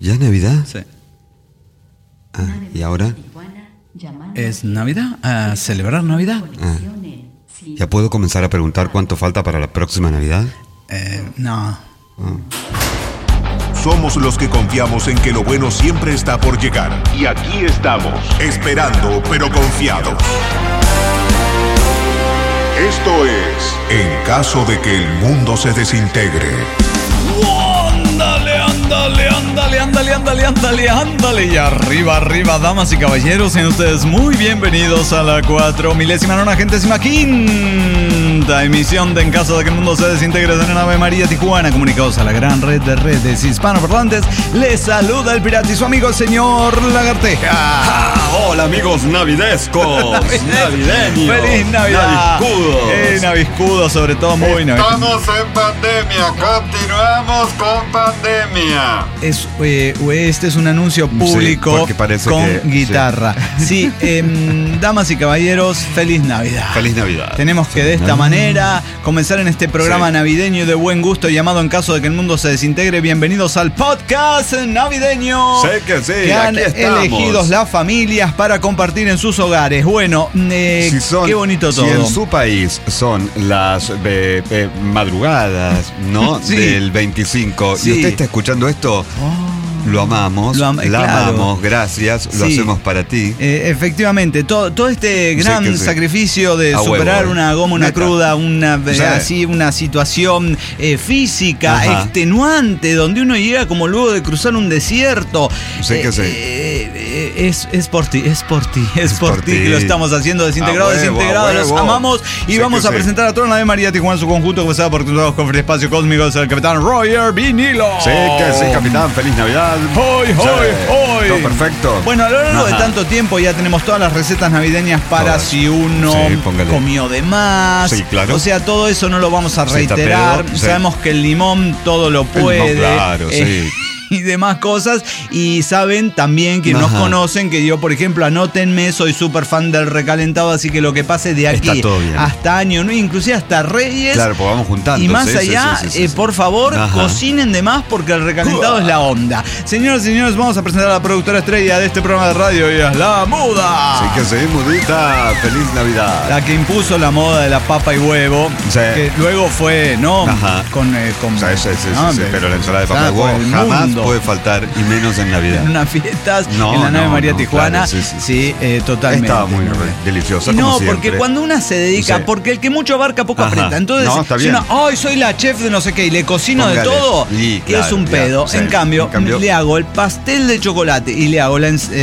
¿Ya es Navidad? Sí. Ah, ¿y ahora? ¿Es Navidad? ¿A celebrar Navidad? Ah. ¿Ya puedo comenzar a preguntar cuánto falta para la próxima Navidad? No. Somos los que confiamos en que lo bueno siempre está por llegar. Y aquí estamos, esperando pero confiados. Esto es En caso de que el mundo se desintegre. Ándale. Y arriba, damas y caballeros, sean ustedes muy bienvenidos a la 4.995ª emisión de En caso de que el mundo se desintegre de la nave María Tijuana, comunicados a la gran red de redes hispanoparlantes. Les saluda el pirata y su amigo el señor Lagarteja. Hola amigos navidescos, navideños. ¡Feliz Navidad! Naviscudos. Naviscudo, sobre todo muy navideño. Estamos en pandemia, continuamos con pandemia. Este es un anuncio público porque parece con que, guitarra. Sí, damas y caballeros, feliz Navidad. Feliz Navidad. Tenemos que de esta manera comenzar en este programa navideño y de buen gusto llamado En caso de que el mundo se desintegre. Bienvenidos al podcast navideño. Sé que sí, que han aquí estamos. elegido las familias para compartir en sus hogares. Bueno, qué bonito todo. Si en su país son las madrugadas, ¿no? Sí. Del 25, Sí. y usted está escuchando esto, lo amamos, Claro. amamos, gracias, lo Sí. hacemos para ti. Efectivamente, todo este gran que sí. sacrificio de superar una goma, una Neta. cruda, Sí. así una situación física Ajá. extenuante, donde uno llega como luego de cruzar un desierto. Sí que sí. Es por ti que lo estamos haciendo. Desintegrado, los amamos y Sí vamos que a sí. presentar a toda la nave María Tijuana en su conjunto, comenzada por todos con el espacio cósmico, el capitán Roger Vinilo. Sí que sí, capitán, feliz Navidad. ¡Hoy! Todo perfecto. Bueno, a lo largo de Ajá. tanto tiempo ya tenemos todas las recetas navideñas para Todas. si uno Sí, póngale. comió de más. Sí, claro. O sea, todo eso no lo vamos a Sí, está reiterar. pedo, sí. Sabemos que el limón todo lo puede. Claro, sí. Y demás cosas. Y saben también que nos Ajá. conocen que yo, por ejemplo, anótenme, soy súper fan del recalentado, así que lo que pase de aquí Está todo bien. hasta Año Nuevo, inclusive hasta Reyes. Claro, pues vamos juntando. Y más sí, allá, sí. por favor, Ajá. cocinen de más porque el recalentado es la onda. Señoras y señores, vamos a presentar a la productora estrella de este programa de radio, y es la Muda. Sí que sí, mudita, feliz Navidad. La que impuso la moda de la papa y huevo, Sí. que luego fue, ¿no? Ajá. Con O sea, sí, ¿no? pero la ensalada de papa Ensalada de huevo por el jamás mundo. puede faltar, y menos en Navidad. En unas fiestas, No, en la nave no, María no, Tijuana. claro, sí. Totalmente. Estaba muy deliciosa, Y como no, siempre. porque cuando una se dedica, Sí. porque el que mucho abarca poco Ajá. aprieta. Entonces, No, está si bien. uno, ay, soy la chef de no sé qué y le cocino Póngale. de todo, Y, que es claro, un ya, pedo. sí. En cambio, En cambio- le hago el pastel de chocolate y le hago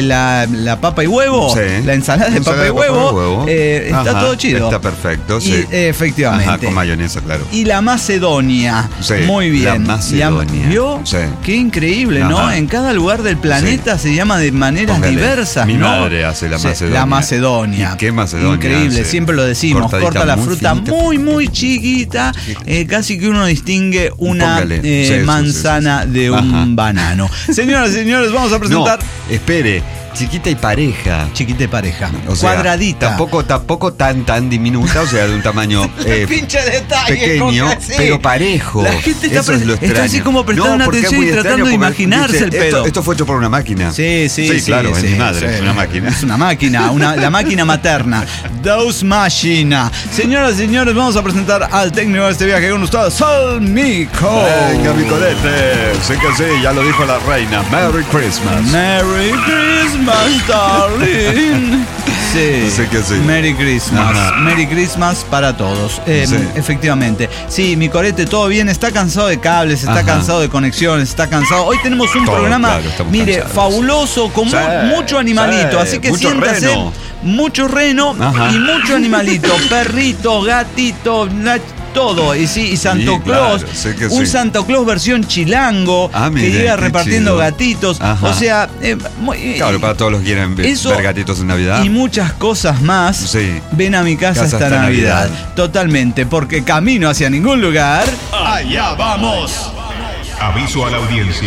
la papa y huevo, Sí. la ensalada de papa y huevo, está Ajá, todo chido. Está perfecto, sí. Y, efectivamente. Ajá, con mayonesa, claro. Y la Macedonia. Sí, Muy bien. la Macedonia. ¿Vio? Sí. Qué increíble, ¿no? Ajá. En cada lugar del planeta se llama de maneras Póngale. diversas, Mi ¿no? madre hace la Sí, Macedonia. La Macedonia. ¿Y qué Macedonia Increíble, hace? siempre lo decimos. Cortadita, Corta la muy fruta finita. muy chiquita, casi que uno distingue una Póngale. Sí, manzana sí. de Ajá. un banano. Señoras y señores, vamos a presentar No, espere, chiquita y pareja. chiquita de pareja, O sea, cuadradita. Tampoco tan diminuta, o sea, de un tamaño Pinche detalle, pequeño, Jorge, sí. pero parejo. La gente Eso es lo está extraño. así como prestando No, porque es atención muy y tratando extraño de porque, imaginarse viste, el pedo. Esto fue hecho por una máquina. Sí, claro, es mi madre, sí. es una máquina. Es una máquina, la máquina materna. Dos Machina. Señoras y señores, vamos a presentar al técnico de este viaje con ustedes, Salmico. Venga, mi colete. Sí que sí, ya lo dijo la reina. Merry Christmas. Merry Christmas, darling. Sí, Sí que sí. Merry Christmas. Ajá. Merry Christmas para todos. Sí. Efectivamente. Sí, mi corete, todo bien. Está cansado de cables, está Ajá. cansado de conexiones, está cansado. Hoy tenemos un Todo, programa, claro, estamos mire, cansados. fabuloso, con Sí, mucho animalito. sí, Así que mucho siéntase. reno. Mucho reno Ajá. y mucho animalito. Perrito, gatito, todo. Y sí, y Santo Sí, Claus. claro, sé que un sí. Santo Claus versión chilango Ah, que mire, llega qué repartiendo chido. gatitos. Ajá. O sea, Claro, para todos los que quieren ver eso gatitos en Navidad. y muchas cosas más. Sí. Ven a mi casa Casa esta esta Navidad. Navidad. Totalmente, porque camino hacia ningún lugar. Allá vamos. Aviso a la audiencia.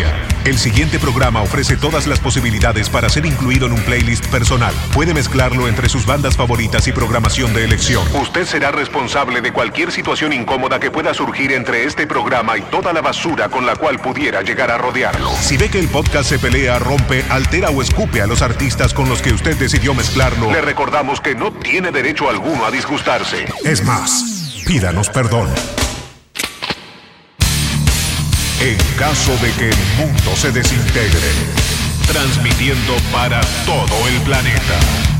El siguiente programa ofrece todas las posibilidades para ser incluido en un playlist personal. Puede mezclarlo entre sus bandas favoritas y programación de elección. Usted será responsable de cualquier situación incómoda que pueda surgir entre este programa y toda la basura con la cual pudiera llegar a rodearlo. Si ve que el podcast se pelea, rompe, altera o escupe a los artistas con los que usted decidió mezclarlo, le recordamos que no tiene derecho alguno a disgustarse. Es más, pídanos perdón. En caso de que el mundo se desintegre, transmitiendo para todo el planeta.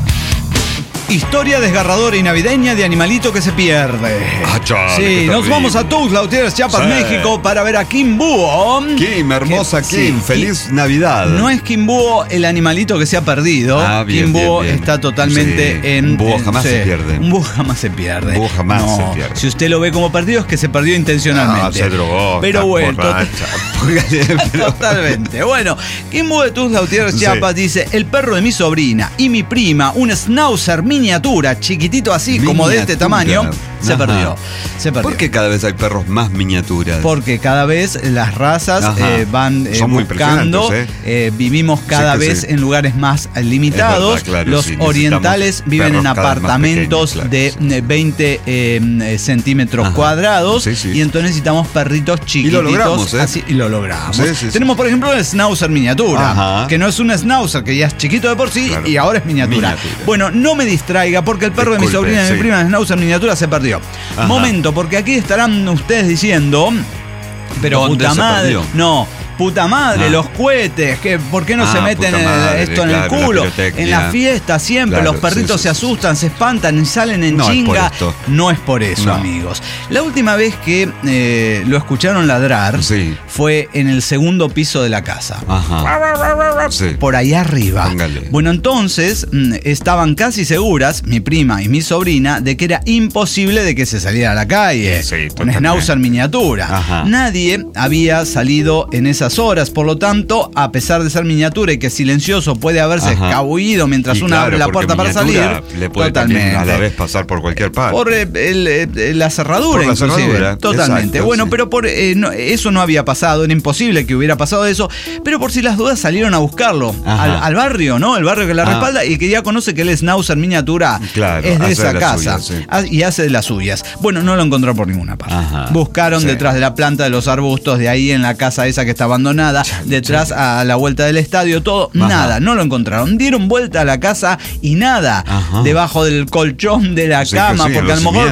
Historia desgarradora y navideña de animalito que se pierde. Sí, nos vamos a Tuxtla Gutiérrez, Chiapas, sí, México, para ver a Kim Búho. Kim, hermosa Kim, feliz Navidad. No es Kim Búho el animalito que se ha perdido. Bien, Kim Búho bien. está totalmente en... Un búho jamás se pierde. Un búho jamás se pierde. Un búho jamás se pierde. Si usted lo ve como perdido es que se perdió intencionalmente. Se drogó. Pero bueno, totalmente. Bueno, Kim Búho de Tuxtla Gutiérrez, Chiapas, dice: el perro de mi sobrina y mi prima, un schnauzer miniatura, chiquitito así, como de este tamaño, se perdió. ¿Por qué cada vez hay perros más miniaturas? Porque cada vez las razas van buscando, vivimos cada vez en lugares más limitados. Verdad, claro, los orientales viven en apartamentos de 20 centímetros cuadrados, y entonces necesitamos perritos chiquititos. Y lo logramos, así, y lo logramos. Sí. Tenemos, por ejemplo, el schnauzer miniatura, que no es un schnauzer, que ya es chiquito de por sí, y ahora es miniatura. Bueno, no me distraiga porque el perro de mi sobrina y mi prima, el schnauzer miniatura, se perdió. Momento, porque aquí estarán ustedes diciendo: pero puta madre, no, puta madre, los cohetes, ¿por qué no se meten esto en el culo? En la fiesta siempre los perritos se asustan, se espantan y salen en chinga. No es por eso, amigos. La última vez que lo escucharon ladrar fue en el segundo piso de la casa. Por ahí arriba. Póngale. Bueno, entonces estaban casi seguras, mi prima y mi sobrina, de que era imposible de que se saliera a la calle. Un schnauzer miniatura. Nadie había salido en esas horas, por lo tanto, a pesar de ser miniatura y que silencioso puede haberse escabullido mientras uno abre la puerta para salir, le puede también a la vez pasar por cualquier parte. Por la cerradura, inclusive. Totalmente. Exacto, bueno, pero eso no había pasado, era imposible que hubiera pasado eso, pero por si las dudas salieron a buscarlo al barrio, ¿no? El barrio que la respalda y que ya conoce que el schnauzer miniatura es de esa casa y hace de las suyas. Bueno, no lo encontró por ninguna parte. Buscaron detrás de la planta de los arbustos, de ahí en la casa esa que está abandonada, detrás a la vuelta del estadio, todo, nada, no lo encontraron. Dieron vuelta a la casa y nada, debajo del colchón de la cama, porque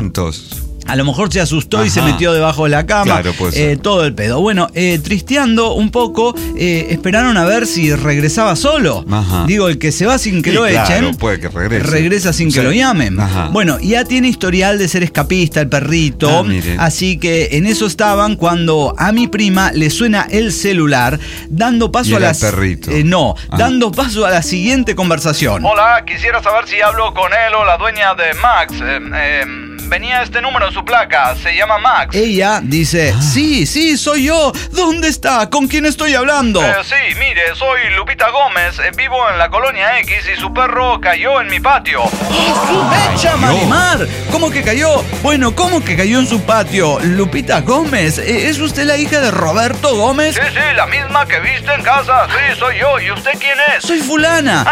a lo mejor se asustó y se metió debajo de la cama. Todo el pedo. Bueno, tristeando un poco, esperaron a ver si regresaba solo. Digo, el que se va sin que lo echen, puede que regresa sin que lo llamen. Bueno, ya tiene historial de ser escapista el perrito. Así que en eso estaban cuando a mi prima le suena el celular, dando paso dando paso a la siguiente conversación. Hola, quisiera saber si hablo con él o la dueña de Max. Venía este número en su placa, se llama Max. Ella dice: sí, soy yo. ¿Dónde está? ¿Con quién estoy hablando? Sí, mire, soy Lupita Gómez, vivo en la colonia X y su perro cayó en mi patio. ¡Echa Marimar! ¿Cómo que cayó? Bueno, ¿cómo que cayó en su patio? Lupita Gómez, ¿es usted la hija de Roberto Gómez? Sí, la misma que viste en casa. Sí, soy yo. ¿Y usted quién es? Soy fulana.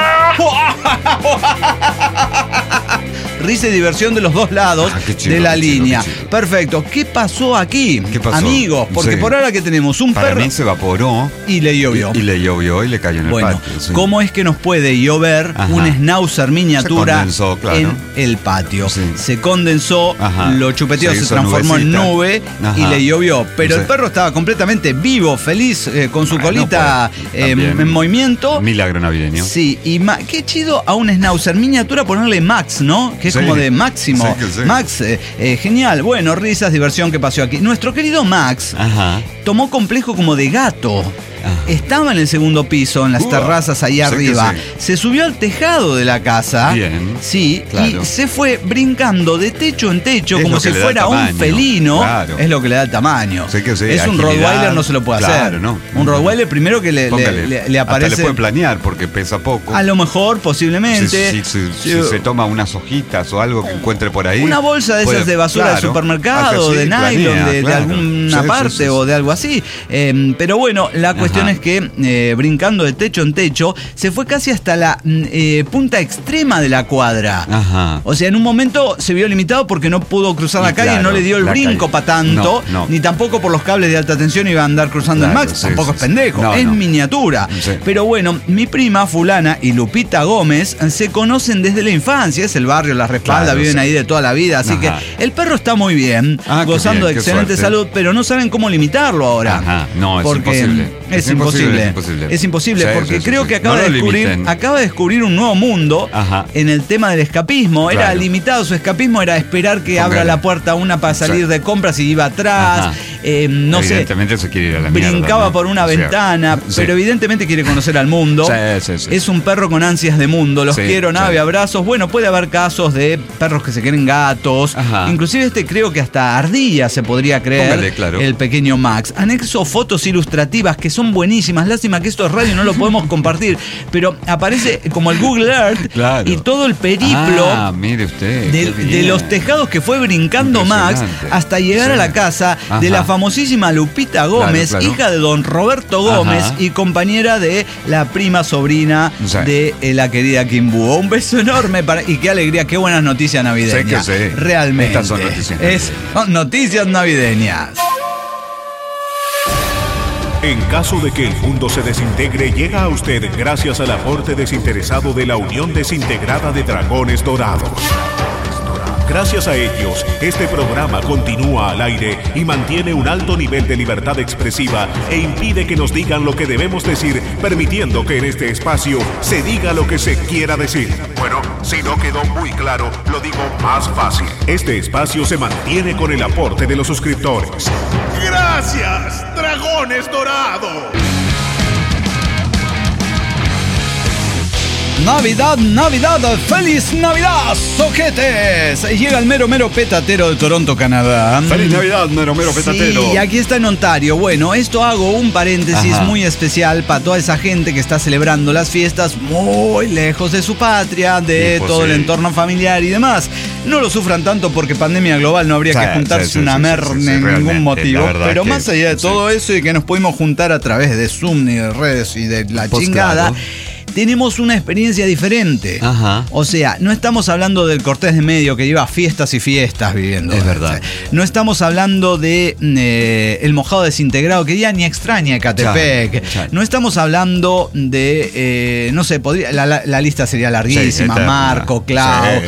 Risa y diversión de los dos lados de la línea. Perfecto. ¿Qué pasó aquí? Amigos, porque por ahora que tenemos un perro. Para mí se evaporó. Y le llovió. Y le llovió y le cayó en el patio. ¿Cómo es que nos puede llover un schnauzer miniatura en el patio? Se condensó, lo chupeteó, se transformó en nube y le llovió. Pero el perro estaba completamente vivo, feliz, con su colita en movimiento. Milagro navideño. Sí, y qué chido a un schnauzer miniatura ponerle Max, ¿no? Que es como de máximo. Max, genial. Bueno, risas, diversión que pasó aquí. Nuestro querido Max tomó complejo como de gato. Estaba en el segundo piso, en las terrazas ahí arriba. Se subió al tejado de la casa. Sí, y se fue brincando de techo en techo como si fuera un felino. Es lo que le da el tamaño. Es un Rottweiler, no se lo puede hacer. Un Rottweiler primero que le aparece. Hasta le puede planear porque pesa poco. A lo mejor, posiblemente. Si se toma unas hojitas o algo que encuentre por ahí. Una bolsa de esas de basura de supermercado, de nylon, de alguna parte o de algo así. Pero bueno, la cuestión cuestión es que brincando de techo en techo, se fue casi hasta la punta extrema de la cuadra. Ajá. O sea, en un momento se vio limitado porque no pudo cruzar la calle, no le dio el brinco para tanto, ni tampoco por los cables de alta tensión iba a andar cruzando el Max, tampoco es pendejo, es miniatura. Sí. Pero bueno, mi prima fulana y Lupita Gómez se conocen desde la infancia, es el barrio, la respalda, viven ahí de toda la vida, así que el perro está muy bien, gozando de excelente salud, pero no saben cómo limitarlo ahora. Ajá. No, es imposible. Es imposible porque creo que acaba de descubrir un nuevo mundo en el tema del escapismo. Era limitado su escapismo, era esperar que abra la puerta una para salir de compras y iba atrás. No sé. Evidentemente se quiere ir a la mierda. Brincaba por una ventana, pero evidentemente quiere conocer al mundo. Es un perro con ansias de mundo. Los quiero, nave, abrazos. Bueno, puede haber casos de perros que se quieren gatos. Inclusive creo que hasta ardilla se podría creer. El pequeño Max. Anexo fotos ilustrativas que son buenísimas. Lástima que esto es radio y no lo podemos compartir. Pero aparece como el Google Earth y todo el periplo mire usted, de los tejados que fue brincando Max hasta llegar a la casa de la famosísima Lupita Gómez, hija de don Roberto Gómez y compañera de la prima sobrina de la querida Kim Búho. Un beso enorme y qué alegría, qué buenas noticias navideñas. Realmente. Estas son noticias navideñas. Son noticias navideñas. En caso de que el mundo se desintegre, llega a usted gracias al aporte desinteresado de la Unión Desintegrada de Dragones Dorados. Gracias a ellos, este programa continúa al aire y mantiene un alto nivel de libertad expresiva e impide que nos digan lo que debemos decir, permitiendo que en este espacio se diga lo que se quiera decir. Bueno, si no quedó muy claro, lo digo más fácil. Este espacio se mantiene con el aporte de los suscriptores. ¡Gracias, Dragones Dorados! Navidad, feliz Navidad, soquetes. Llega el mero petatero de Toronto, Canadá. Feliz Navidad, mero petatero. Sí, y aquí está en Ontario. Bueno, esto hago un paréntesis muy especial para toda esa gente que está celebrando las fiestas muy lejos de su patria, de todo el entorno familiar y demás. No lo sufran tanto porque pandemia global no habría que juntarse una merda en ningún motivo. Pero más allá de todo eso y que nos pudimos juntar a través de Zoom y de redes y de la chingada, tenemos una experiencia diferente. O sea, no estamos hablando del Cortés de Medio que lleva fiestas y fiestas viviendo. Es verdad. No estamos hablando de el mojado desintegrado que ya ni extraña Ecatepec. No estamos hablando de, no sé, la lista sería larguísima. Marco, Clau,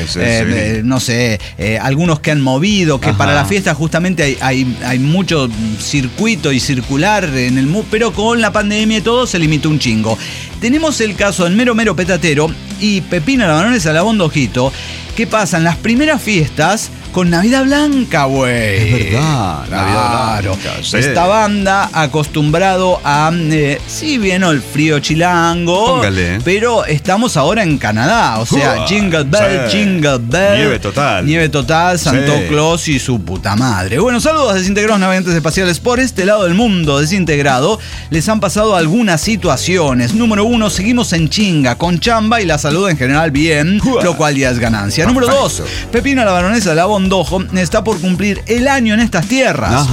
no sé, algunos que han movido, que para la fiesta justamente hay mucho circuito y circular en el pero con la pandemia y todo se limitó un chingo. Tenemos el caso del mero petatero y Pepino la Baronesa la Bondojito, que pasan las primeras fiestas con Navidad Blanca, güey. Es verdad, Navidad Blanca. Sí. Esta banda acostumbrado a, sí, bien el frío chilango, pero estamos ahora en Canadá, o sea, Jingle Bell, Jingle Bell. Nieve total, Santo Claus y su puta madre. Bueno, saludos desintegrados navegantes espaciales. Por este lado del mundo desintegrado les han pasado algunas situaciones. Número 1, seguimos en chinga, con chamba y la salud en general bien, lo cual ya es ganancia. Número 2, Pepino la Baronesa la Bondojo está por cumplir el año en estas tierras.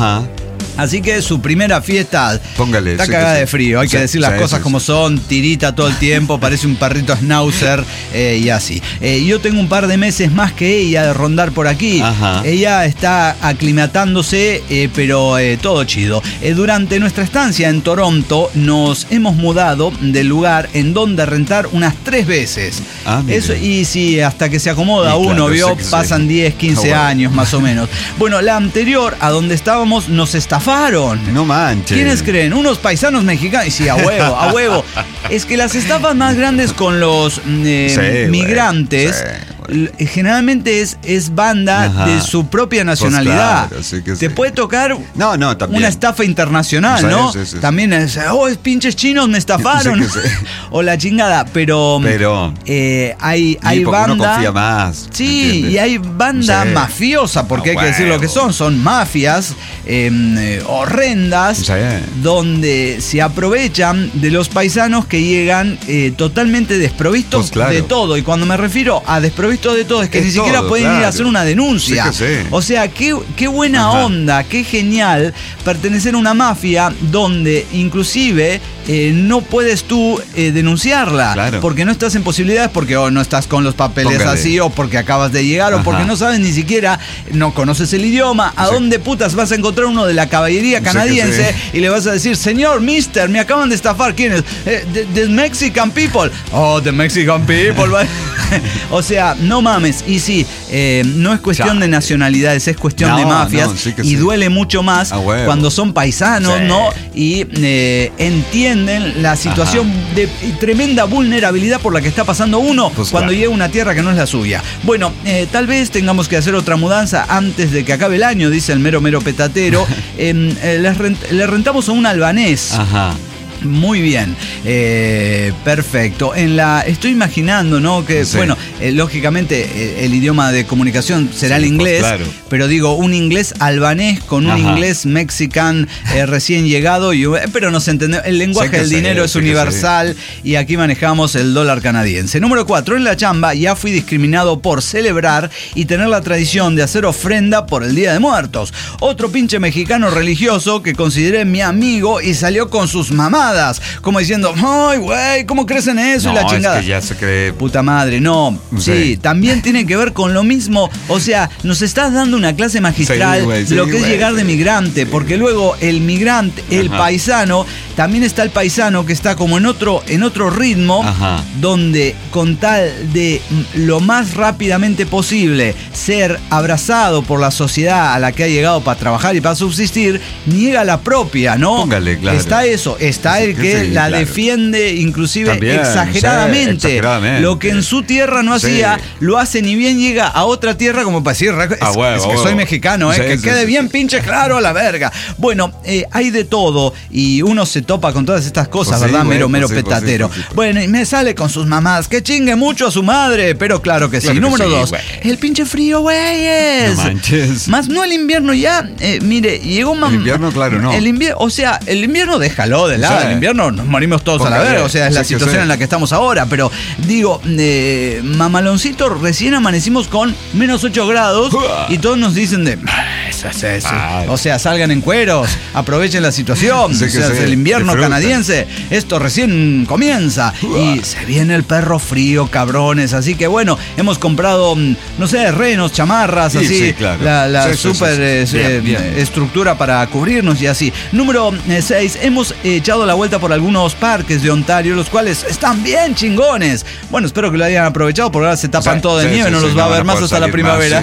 Así que su primera fiesta está cagada de frío. Hay que decir las cosas como son. Tirita todo el tiempo, parece un perrito schnauzer y así. Yo tengo un par de meses más que ella de rondar por aquí. Ella está aclimatándose, pero todo chido. Durante nuestra estancia en Toronto nos hemos mudado del lugar en donde rentar unas 3 veces. Eso, y sí, hasta que se acomoda uno, ¿vio? Pasan 10, 15 años más o menos. Bueno, la anterior a donde estábamos nos estafaron. No manches. ¿Quiénes creen? Unos paisanos mexicanos. Y sí, a huevo. Es que las estafas más grandes con los migrantes generalmente es banda de su propia nacionalidad. Pues claro, te puede tocar una estafa internacional, ¿no? También es pinches chinos me estafaron. O la chingada. Pero hay banda. Uno confía más. Sí, ¿entiendes? Y hay banda mafiosa, porque hay que decir lo que son mafias horrendas, donde se aprovechan de los paisanos que llegan totalmente desprovistos de todo. Y cuando me refiero a desprovistos esto de todo es que ni siquiera pueden ir a hacer una denuncia. Sí. O sea, qué buena onda, qué genial pertenecer a una mafia donde inclusive no puedes tú denunciarla, porque no estás en posibilidades, porque no estás con los papeles así, o porque acabas de llegar, o porque no sabes ni siquiera, no conoces el idioma. ¿A dónde putas vas a encontrar uno de la caballería canadiense y le vas a decir, señor, mister, me acaban de estafar? ¿Quién es? The Mexican people. Oh, the Mexican people. O sea, no mames. Y sí, no es cuestión de nacionalidades, es cuestión de mafias. Y duele mucho más cuando son paisanos, ¿no? Y entienden la situación de tremenda vulnerabilidad por la que está pasando uno cuando llega a una tierra que no es la suya. Bueno, tal vez tengamos que hacer otra mudanza antes de que acabe el año, dice el mero petatero. Le rentamos a un albanés. Muy bien, perfecto. Estoy imaginando, ¿no? Que, bueno, lógicamente el idioma de comunicación será el inglés, pero digo, un inglés albanés con un inglés mexican recién llegado, pero nos entendemos. El lenguaje del dinero es universal y aquí manejamos el dólar canadiense. Número 4, en la chamba ya fui discriminado por celebrar y tener la tradición de hacer ofrenda por el Día de Muertos. Otro pinche mexicano religioso que consideré mi amigo y salió con sus mamás. Como diciendo, ay, güey, ¿cómo crees en eso? Y la chingada. Es que ya se cree. Puta madre, no. Sí, también tiene que ver con lo mismo. O sea, nos estás dando una clase magistral de lo que es llegar de migrante, porque luego el migrante, el paisano, también está el paisano que está como en otro ritmo, donde con tal de lo más rápidamente posible ser abrazado por la sociedad a la que ha llegado para trabajar y para subsistir, niega la propia, ¿no? Póngale, claro. Está eso, está el que la defiende inclusive también, exageradamente. Lo que en su tierra no hacía, lo hace ni bien llega a otra tierra como para decir, es que soy mexicano, que quede bien pinche claro a la verga. Bueno, hay de todo y uno se topa con todas estas cosas, ¿verdad? Mero petatero. Bueno, y me sale con sus mamás, que chingue mucho a su madre, pero claro que sí. Número 2, el pinche frío, güeyes. No manches. Más no el invierno ya, mire, llegó el invierno, claro, no. El invierno déjalo de lado. El invierno nos morimos todos a la verga, o sea, es la situación en la que estamos ahora, pero digo, mamaloncito, recién amanecimos con menos 8 grados y todos nos dicen o sea, salgan en cueros, aprovechen la situación, el invierno canadiense, esto recién comienza y se viene el perro frío, cabrones, así que bueno, hemos comprado, no sé, renos, chamarras, así, la super estructura para cubrirnos y así. Número 6, hemos echado la vuelta por algunos parques de Ontario, los cuales están bien chingones. Bueno, espero que lo hayan aprovechado, porque ahora se tapan todo de nieve, no los va a ver más hasta la primavera.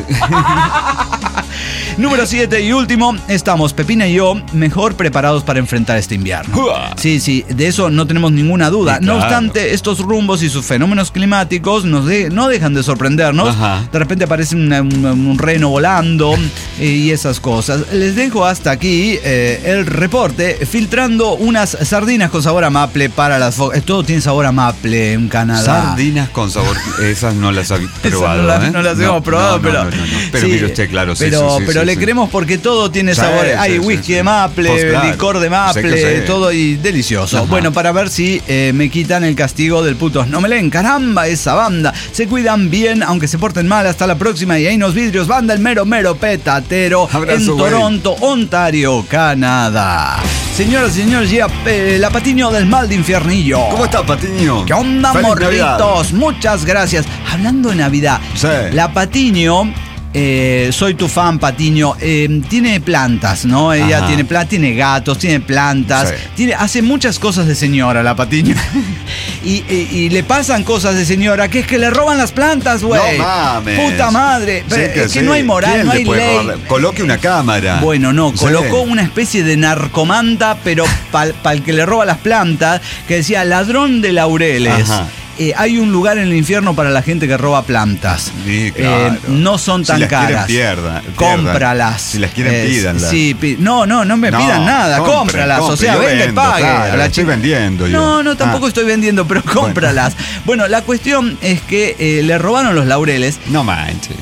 Número 7 y último, estamos, Pepina y yo, mejor preparados para enfrentar este invierno. Sí, de eso no tenemos ninguna duda. No obstante, estos rumbos y sus fenómenos climáticos no dejan de sorprendernos. De repente aparece un reno volando y esas cosas. Les dejo hasta aquí el reporte, filtrando unas sardinas con sabor a maple para las todo tiene sabor a maple en Canadá. Sardinas con sabor, esas no las había probado. No las hemos probado, pero sí, mire usted, claro, pero le queremos porque todo tiene sabor. Hay whisky de maple, licor de maple, todo y delicioso. Bueno, para ver si me quitan el castigo del puto no me leen. Caramba, esa banda. Se cuidan bien, aunque se porten mal. Hasta la próxima. Y ahí nos vidrios, banda el mero petatero. Abrazo, en Toronto, Ontario, Canadá. Señoras y señores, llega la Patiño del mal de Infiernillo. ¿Cómo está, Patiño? ¿Qué onda, morritos? Muchas gracias. Hablando de Navidad, la Patiño... soy tu fan, Patiño. Tiene plantas, ¿no? Ella tiene gatos, tiene plantas. Hace muchas cosas de señora, la Patiño. y le pasan cosas de señora, que es que le roban las plantas, güey. No mames. Puta madre. Es que no hay moral, no hay ley. Coloque una cámara. Bueno, no, colocó una especie de narcomanta, pero para el que le roba las plantas, que decía ladrón de laureles. Hay un lugar en el infierno para la gente que roba plantas. Sí, claro. No son tan caras. Cómpralas. Si las quieren, pídanlas. No me pidan nada. Cómpralas. O sea, vende, pague. Claro, la estoy vendiendo yo. No, tampoco estoy vendiendo, pero cómpralas. Bueno, la cuestión es que le robaron los laureles. No manches.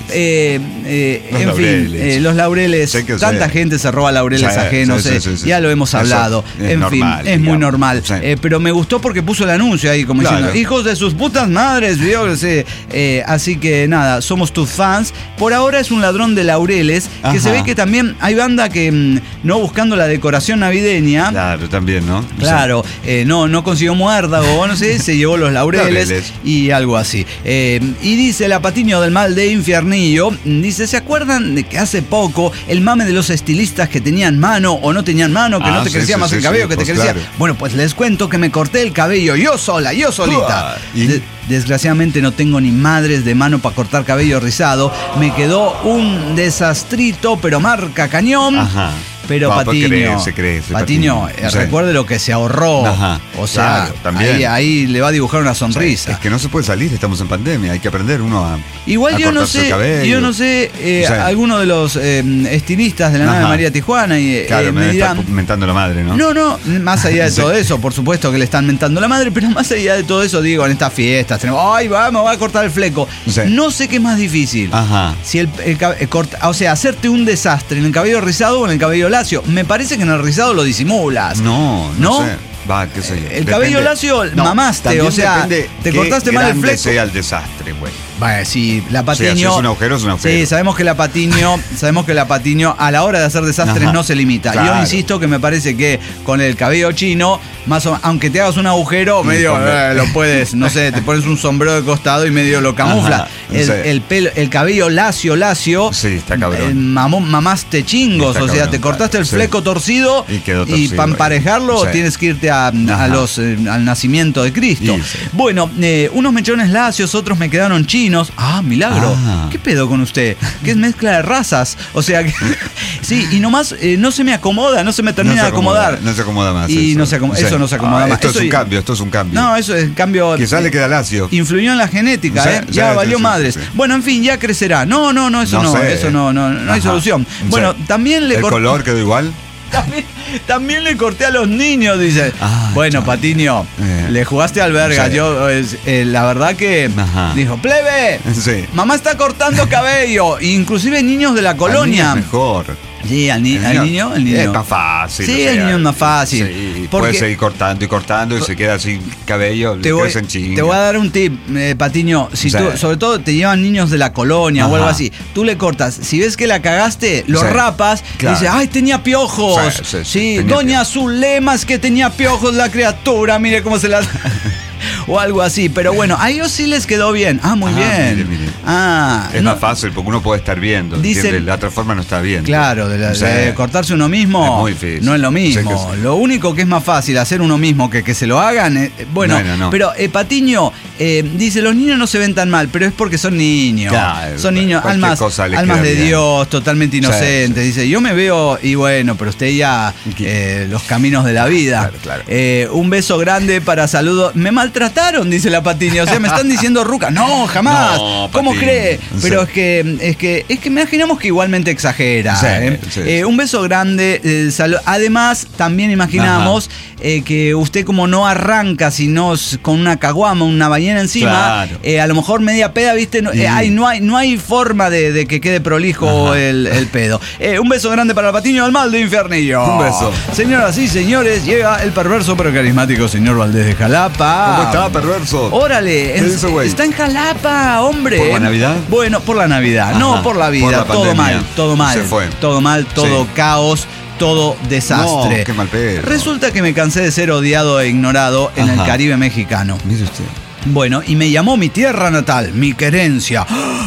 Los laureles. Tanta gente se roba laureles ajenos. Ya lo hemos hablado. En fin, es muy normal. Pero me gustó porque puso el anuncio ahí, como diciendo, hijos de su sus putas madres, yo sé. Así que nada, somos tus fans. Por ahora es un ladrón de laureles, que se ve que también hay banda que no buscando la decoración navideña. Claro, también, ¿no? Claro, no consiguió muérdago, no sé, se llevó los laureles y algo así. Y dice la Patiño del Mal de Infiernillo, dice, ¿se acuerdan de que hace poco el mame de los estilistas que tenían mano o no tenían mano, que no te crecía más el cabello, que te crecía? Claro. Bueno, pues les cuento que me corté el cabello yo solita. Desgraciadamente no tengo ni madres de mano para cortar cabello rizado. Me quedó un desastrito, pero marca cañón. Ajá. Pero Patiño, Patiño, recuerde lo que se ahorró. Ajá, o sea, claro, también. Ahí le va a dibujar una sonrisa. Es que no se puede salir, estamos en pandemia, hay que aprender uno a igual yo no sé, alguno de los estilistas de la nave María Tijuana claro, me dirán, está mentando la madre, ¿no? No, más allá de todo eso, por supuesto que le están mentando la madre, pero más allá de todo eso, digo, en estas fiestas tenemos, ay, vamos, va a cortar el fleco. Sí. No sé qué es más difícil. Ajá. Si o sea, hacerte un desastre en el cabello rizado o en el cabello lacio. Me parece que en el rizado lo disimulas. No sé. Va, qué sé yo. El cabello lacio mamaste, o sea, te cortaste mal el fleco. Sea el desastre, güey. Vale, sí, la Patiño. Si es un agujero, es un agujero. Sí, sabemos que la Patiño a la hora de hacer desastres no se limita. Claro. Yo insisto que me parece que con el cabello chino, más o, aunque te hagas un agujero, medio lo puedes, no sé, te pones un sombrero de costado y medio lo camuflas. El cabello lacio. Sí, está cabrón. Mamaste chingos, o sea, te cortaste el fleco torcido y para emparejarlo tienes que irte al nacimiento de Cristo. Sí. Bueno, unos mechones lacios, otros me quedaron chinos. Milagro. ¿Qué pedo con usted? ¿Qué es mezcla de razas? O sea, que, sí, y nomás no se me acomoda, no se me termina de acomodar. No se acomoda más. Y eso no se acomoda más. Esto es un cambio. No, eso es cambio. Quizás le queda lacio. Influyó en la genética, ya valió madres. Sí. Bueno, en fin, ya crecerá. No, eso no hay solución. Bueno, también le ¿El color quedó igual? También le corté a los niños, dice. Bueno, Patiño, le jugaste al verga. Sí. Yo, la verdad que dijo, plebe, mamá está cortando cabello. Inclusive niños de la colonia. Al niño es mejor. Sí, al niño. Es más fácil. Sí, el niño es más fácil. Sí, puede seguir cortando y se queda sin cabello, le crecen chingas. Te voy a dar un tip, Patiño. Si tú, sobre todo te llevan niños de la colonia o algo así, tú le cortas. Si ves que la cagaste, lo rapas y dices, ay, tenía piojos. Sí, doña Zulema es que tenía piojos la criatura, mire cómo se las... o algo así, pero bueno, a ellos sí les quedó bien. Muy bien. Mire. Es más fácil porque uno puede estar viendo. De la otra forma no está viendo. Claro, de cortarse uno mismo es muy difícil. No es lo mismo. Lo único que es más fácil hacer uno mismo que se lo hagan. No. Pero Patiño dice, los niños no se ven tan mal, pero es porque son niños. Claro, son niños, almas de Dios, totalmente inocentes. Dice, yo me veo, y bueno, pero usted ya los caminos de la vida. Claro. Un beso grande para saludos. Me maltrataron, dice la Patiño. O sea, me están diciendo ruca. No, jamás. No, ¿cómo cree? Pero es que imaginamos que igualmente exagera. Un beso grande. Además, también imaginamos que usted como no arranca, sino con una caguama, una ballena encima, a lo mejor media peda, ¿viste? No hay forma de que quede prolijo el pedo. Un beso grande para la Patiño del Mal de Infiernillo. Un beso. Señoras y señores, llega el perverso pero carismático señor Valdés de Jalapa. ¿Cómo está, perverso? Órale, está en Jalapa, hombre. ¿Por la Navidad? Bueno, por la Navidad, no por la vida. Todo mal. Se fue. Todo mal, todo caos. Todo desastre. No, qué mal pedo. Resulta que me cansé de ser odiado e ignorado en el Caribe mexicano. Mire usted. Bueno, y me llamó mi tierra natal, mi querencia.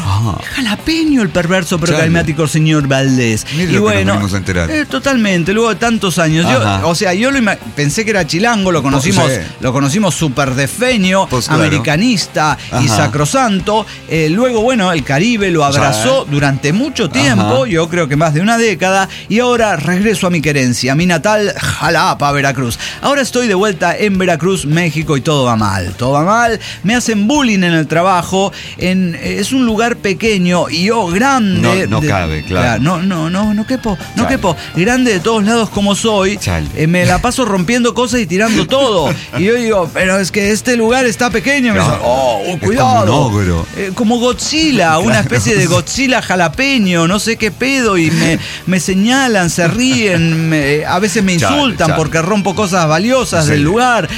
Jalapeño el perverso pero carismático señor Valdés. Mire y bueno, nos enterar. Totalmente, luego de tantos años. Yo pensé que era chilango, lo conocimos súper defeño, americanista y sacrosanto. Luego, bueno, el Caribe lo abrazó durante mucho tiempo, yo creo que más de una década, y ahora regreso a mi querencia, a mi natal Jalapa, Veracruz. Ahora estoy de vuelta en Veracruz, México, y todo va mal. Me hacen bullying en el trabajo. Es un lugar pequeño pequeño y yo grande. No cabe, claro. No quepo. Grande de todos lados como soy. Me la paso rompiendo cosas y tirando todo. Y yo digo, pero es que este lugar está pequeño. Me dicen, cuidado. Como un ogro. Como Godzilla, una especie de Godzilla jalapeño, no sé qué pedo. Y me señalan, se ríen, a veces me insultan porque rompo cosas valiosas del lugar.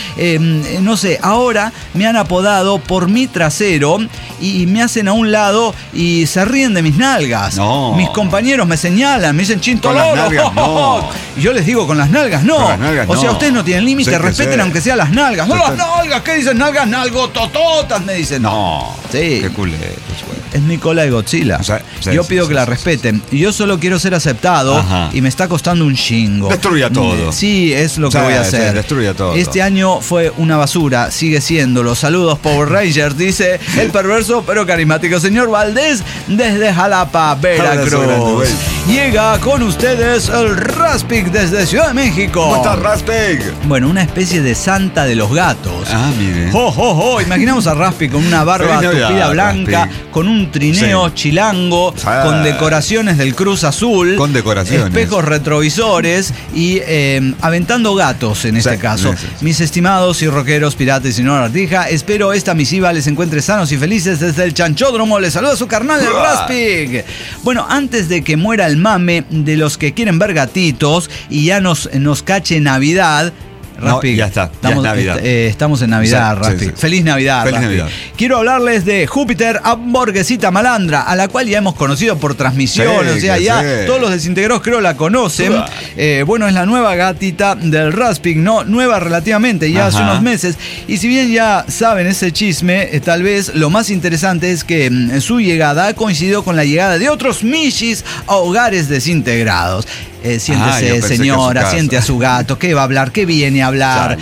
No sé, ahora me han apodado por mi trasero y me hacen a un lado y se ríen de mis nalgas. No. Mis compañeros me señalan, me dicen chintololo. No. Y yo les digo, con las nalgas no. O sea, ustedes no tienen límite, respeten aunque sea las nalgas. No, las nalgas, ¿qué dicen? Nalgas, nalgotototas, me dicen. No. Sí. Qué culero. Es mi cola de Godzilla. Yo pido que la respeten. Y yo solo quiero ser aceptado. Y me está costando un chingo. Destruya todo. Sí, es lo que voy a hacer. Destruya todo. Este año fue una basura, sigue siendo. Los saludos Power Rangers, dice el perverso pero carismático señor Valdés desde Jalapa, Veracruz. Llega con ustedes el Raspig desde Ciudad de México. ¿Cómo está Raspig? Bueno, una especie de santa de los gatos. Mire. Imaginamos a Raspig con una barba tupida blanca, Raspig, con un trineo chilango, con decoraciones del Cruz Azul, con decoraciones, espejos retrovisores y aventando gatos en este caso. Mis estimados y rockeros, piratas y no lagartija, espero esta misiva les encuentre sanos y felices desde el chanchódromo. Les saluda su carnal el Raspig. Bueno, antes de que muera el mame de los que quieren ver gatitos y ya nos cache Navidad. Raspig, ya está, ya es Navidad. Estamos en Navidad, Raspig. Feliz Navidad, Feliz Raspig. Navidad. Quiero hablarles de Júpiter, hamburguesita malandra, a la cual ya hemos conocido por transmisión, o sea, ya todos los desintegrados creo la conocen. Bueno, es la nueva gatita del Raspig, no nueva relativamente, ya hace unos meses. Y si bien ya saben ese chisme, tal vez lo más interesante es que su llegada ha coincidido con la llegada de otros michis a hogares desintegrados. Siéntese, señora, siente a su gato, ¿qué va a hablar? ¿Qué viene a hablar?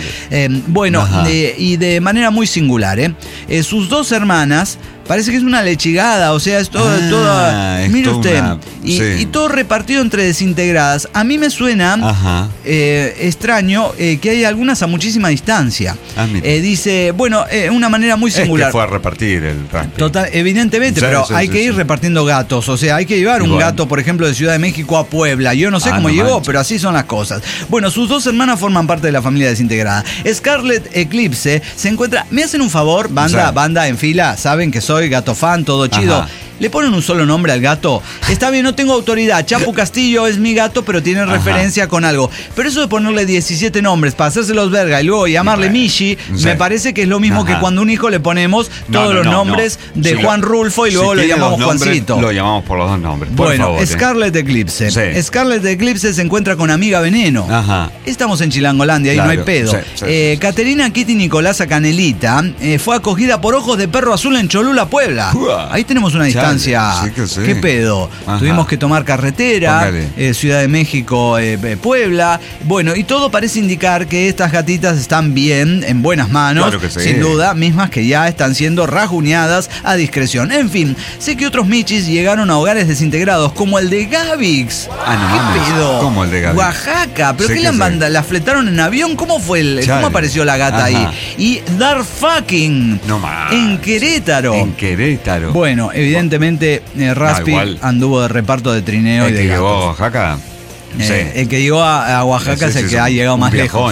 Y de manera muy singular, sus dos hermanas, parece que es una lechigada, o sea, es toda. Mire usted, y todo repartido entre desintegradas. A mí me suena extraño que hay algunas a muchísima distancia. Dice, una manera muy singular. Es que fue a repartir el Raspig. Total, evidentemente, pero hay que ir repartiendo gatos. O sea, hay que llevar un gato, por ejemplo, de Ciudad de México a Puebla. Yo no sé cómo llegó, pero así son las cosas. Bueno, sus dos hermanas forman parte de la familia desintegrada. Scarlet Eclipse se encuentra. ¿Me hacen un favor? Banda en fila, saben que soy gato fan, todo chido. ¿Le ponen un solo nombre al gato? Está bien, no tengo autoridad. Chapu Castillo es mi gato, pero tiene referencia con algo. Pero eso de ponerle 17 nombres para hacérselos verga y luego llamarle Michi, me parece que es lo mismo que cuando a un hijo le ponemos todos los nombres de Juan Rulfo y luego lo llamamos Juancito. Lo llamamos por los dos nombres. Bueno, Scarlet Eclipse. Scarlet Eclipse se encuentra con Amiga Veneno. Estamos en Chilangolandia, ahí no hay pedo. Caterina Kitty Nicolasa Canelita fue acogida por Ojos de Perro Azul en Cholula, Puebla. Ahí tenemos una distancia. ¿Qué pedo? Tuvimos que tomar carretera, Ciudad de México, Puebla. Bueno, y todo parece indicar que estas gatitas están bien, en buenas manos. Claro que sí. Sin duda, mismas que ya están siendo rajuneadas a discreción. En fin, sé que otros michis llegaron a hogares desintegrados, como el de Gavix. ¿Qué pedo? ¿Cómo el de Gavix? Oaxaca. ¿Pero qué la fletaron en avión? ¿Cómo fue cómo apareció la gata ahí? Y Dark Fucking. No más. En Querétaro. Bueno, evidentemente Raspig anduvo de reparto de trineo y de gatos. ¿Llegó a Oaxaca? El que llegó a Oaxaca es el que ha llegado más lejos.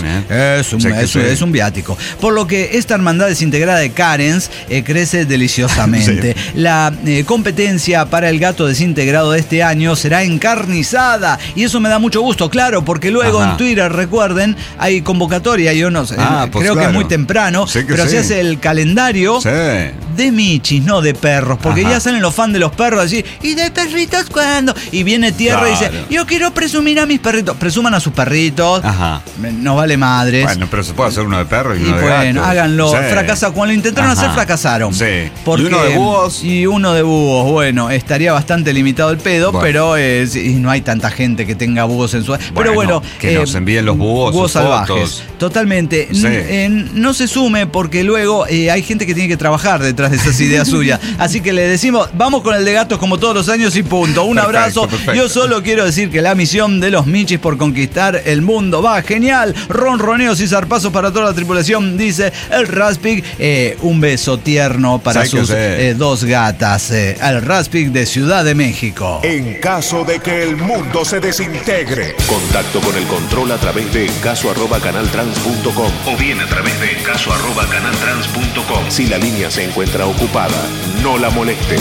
Es un viático. Por lo que esta hermandad desintegrada de Karens crece deliciosamente. La competencia para el gato desintegrado de este año será encarnizada. Y eso me da mucho gusto, claro, porque luego en Twitter, recuerden, hay convocatoria. Yo no sé, creo que es muy temprano, pero se hace el calendario de michis, no de perros. Porque ya salen los fans de los perros así. ¿Y de perritos cuándo? Y viene Tierra y dice, yo quiero presumir a mis perritos. Presuman a sus perritos. No vale madres. Bueno, pero se puede hacer uno de perro y uno de gato. Háganlo. Fracasa. Cuando lo intentaron hacer, fracasaron. ¿Y uno de búhos? Y uno de búhos. Bueno, estaría bastante limitado el pedo, pero no hay tanta gente que tenga búhos en su... Pero bueno, que nos envíen los búhos salvajes. Totalmente. No se sume porque luego hay gente que tiene que trabajar detrás detrás de esas ideas suyas. Así que le decimos, vamos con el de gatos como todos los años y punto. Un abrazo. Perfecto. Yo solo quiero decir que la misión de los Michis por conquistar el mundo va genial. Ronroneos y zarpazos para toda la tripulación, dice el Raspig. Un beso tierno para sus dos gatas. El Raspig de Ciudad de México. En caso de que el mundo se desintegre, contacto con el control a través de encaso@canaltrans.com o bien a través de encaso@canaltrans.com. Si la línea se encuentra ocupada, no la moleste.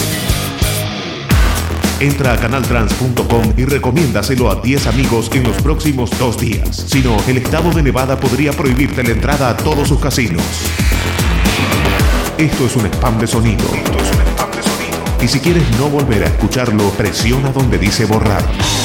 Entra a canaltrans.com y recomiéndaselo a 10 amigos en los próximos 2 días. Si no, el estado de Nevada podría prohibirte la entrada a todos sus casinos. Esto es un spam de sonido. Y si quieres no volver a escucharlo, presiona donde dice borrar.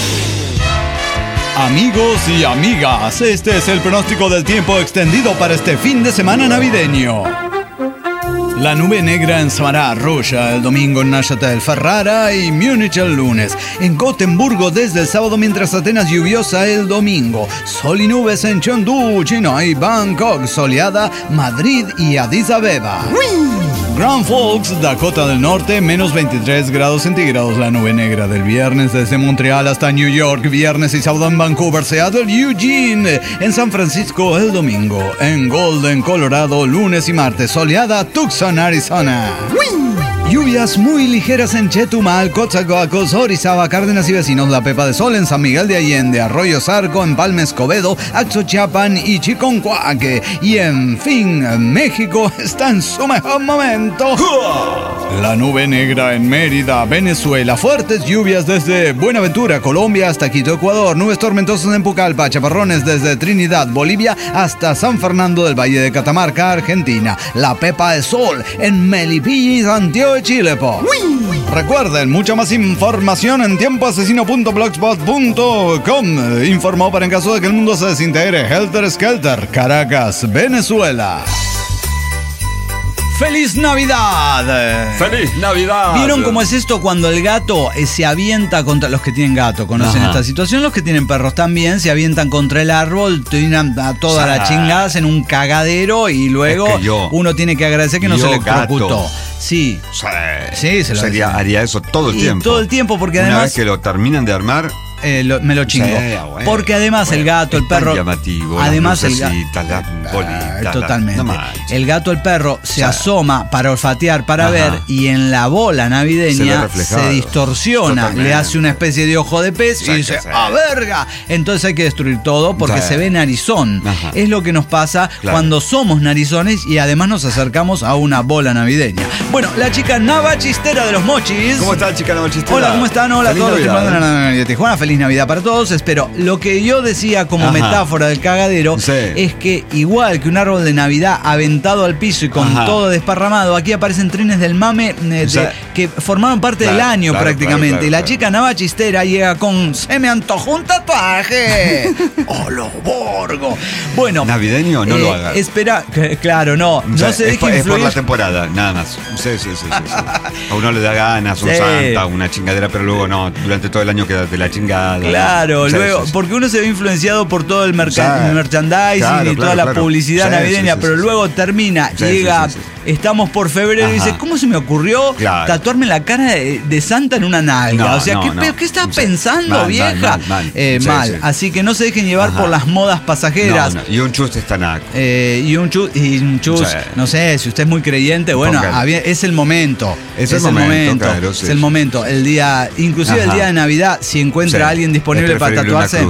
Amigos y amigas, este es el pronóstico del tiempo extendido para este fin de semana navideño. La nube negra en Samará, Rusia el domingo, en Neuchâtel, Ferrara y Múnich el lunes. En Gotemburgo desde el sábado, mientras Atenas lluviosa el domingo. Sol y nubes en Chengdu, China y Bangkok, soleada, Madrid y Addis Abeba. Grand Forks, Dakota del Norte, menos 23 grados centígrados. La nube negra del viernes desde Montreal hasta New York, viernes y sábado en Vancouver, Seattle, Eugene. En San Francisco el domingo. En Golden, Colorado, lunes y martes, soleada, Tucson, Arizona. Lluvias muy ligeras en Chetumal, Coatzacoalcos, Orizaba, Cárdenas y vecinos. La Pepa de Sol en San Miguel de Allende, Arroyo Zarco, Empalme Escobedo, Axochiapan y Chiconcuaque. Y en fin, México está en su mejor momento. La nube negra en Mérida, Venezuela. Fuertes lluvias desde Buenaventura, Colombia, hasta Quito, Ecuador. Nubes tormentosas en Pucallpa. Chaparrones desde Trinidad, Bolivia, hasta San Fernando del Valle de Catamarca, Argentina. La Pepa de Sol en Melipilla, Santiago de Chile. Recuerden, mucha más información en tiempoasesino.blogspot.com. Informó para en caso de que el mundo se desintegre. Helter Skelter, Caracas, Venezuela. ¡Feliz Navidad! ¡Feliz Navidad! ¿Vieron cómo es esto cuando el gato se avienta contra... Los que tienen gato conocen esta situación, los que tienen perros también, se avientan contra el árbol, tiran a toda la chingada, hacen un cagadero y luego uno tiene que agradecer que no se le electrocutó. Sí, se lo haría eso todo el tiempo. Todo el tiempo, porque además... Una vez que lo terminan de armar... me lo chingo. Bueno, porque además el gato, el perro. Llamativo, además el gato. Totalmente. El gato, el perro se asoma para olfatear, para ver, y en la bola navideña se distorsiona. Totalmente. Le hace una especie de ojo de pez y dice, ¡ah, verga! Entonces hay que destruir todo porque se ve narizón. Es lo que nos pasa cuando somos narizones y además nos acercamos a una bola navideña. Bueno, la chica Navachistera de los Mochis. ¿Cómo está, chica Navachistera? Hola, ¿cómo están? Hola a todos los que mandan a Tijuana. Feliz Navidad para todos. Espero. Lo que yo decía como metáfora del cagadero es que igual que un árbol de Navidad aventado al piso y con todo desparramado, aquí aparecen trenes del mame que formaron parte del año prácticamente. Y la chica Navachistera llega con se me antojó un tatuaje. ¡Oh, lo borgo! Bueno. ¿Navideño? No lo hagas. Espera, claro, no se deje influir. Es por la temporada, nada más. Sí. A uno le da ganas, un santa, una chingadera, pero luego no, durante todo el año quédate la chingada. Claro, luego, porque uno se ve influenciado por todo el merchandising y toda la publicidad navideña, pero luego termina, llega, estamos por febrero y dice, ¿cómo se me ocurrió tatuarme la cara de Santa en una nalga? O sea, ¿qué estás pensando, vieja? Mal. Así que no se dejen llevar por las modas pasajeras. Y un chus está nada. Y un chus, no sé, si usted es muy creyente, bueno, es el momento. Es el momento. Claro, es el momento. El día, inclusive el día de Navidad, si encuentra alguien disponible para tatuarse.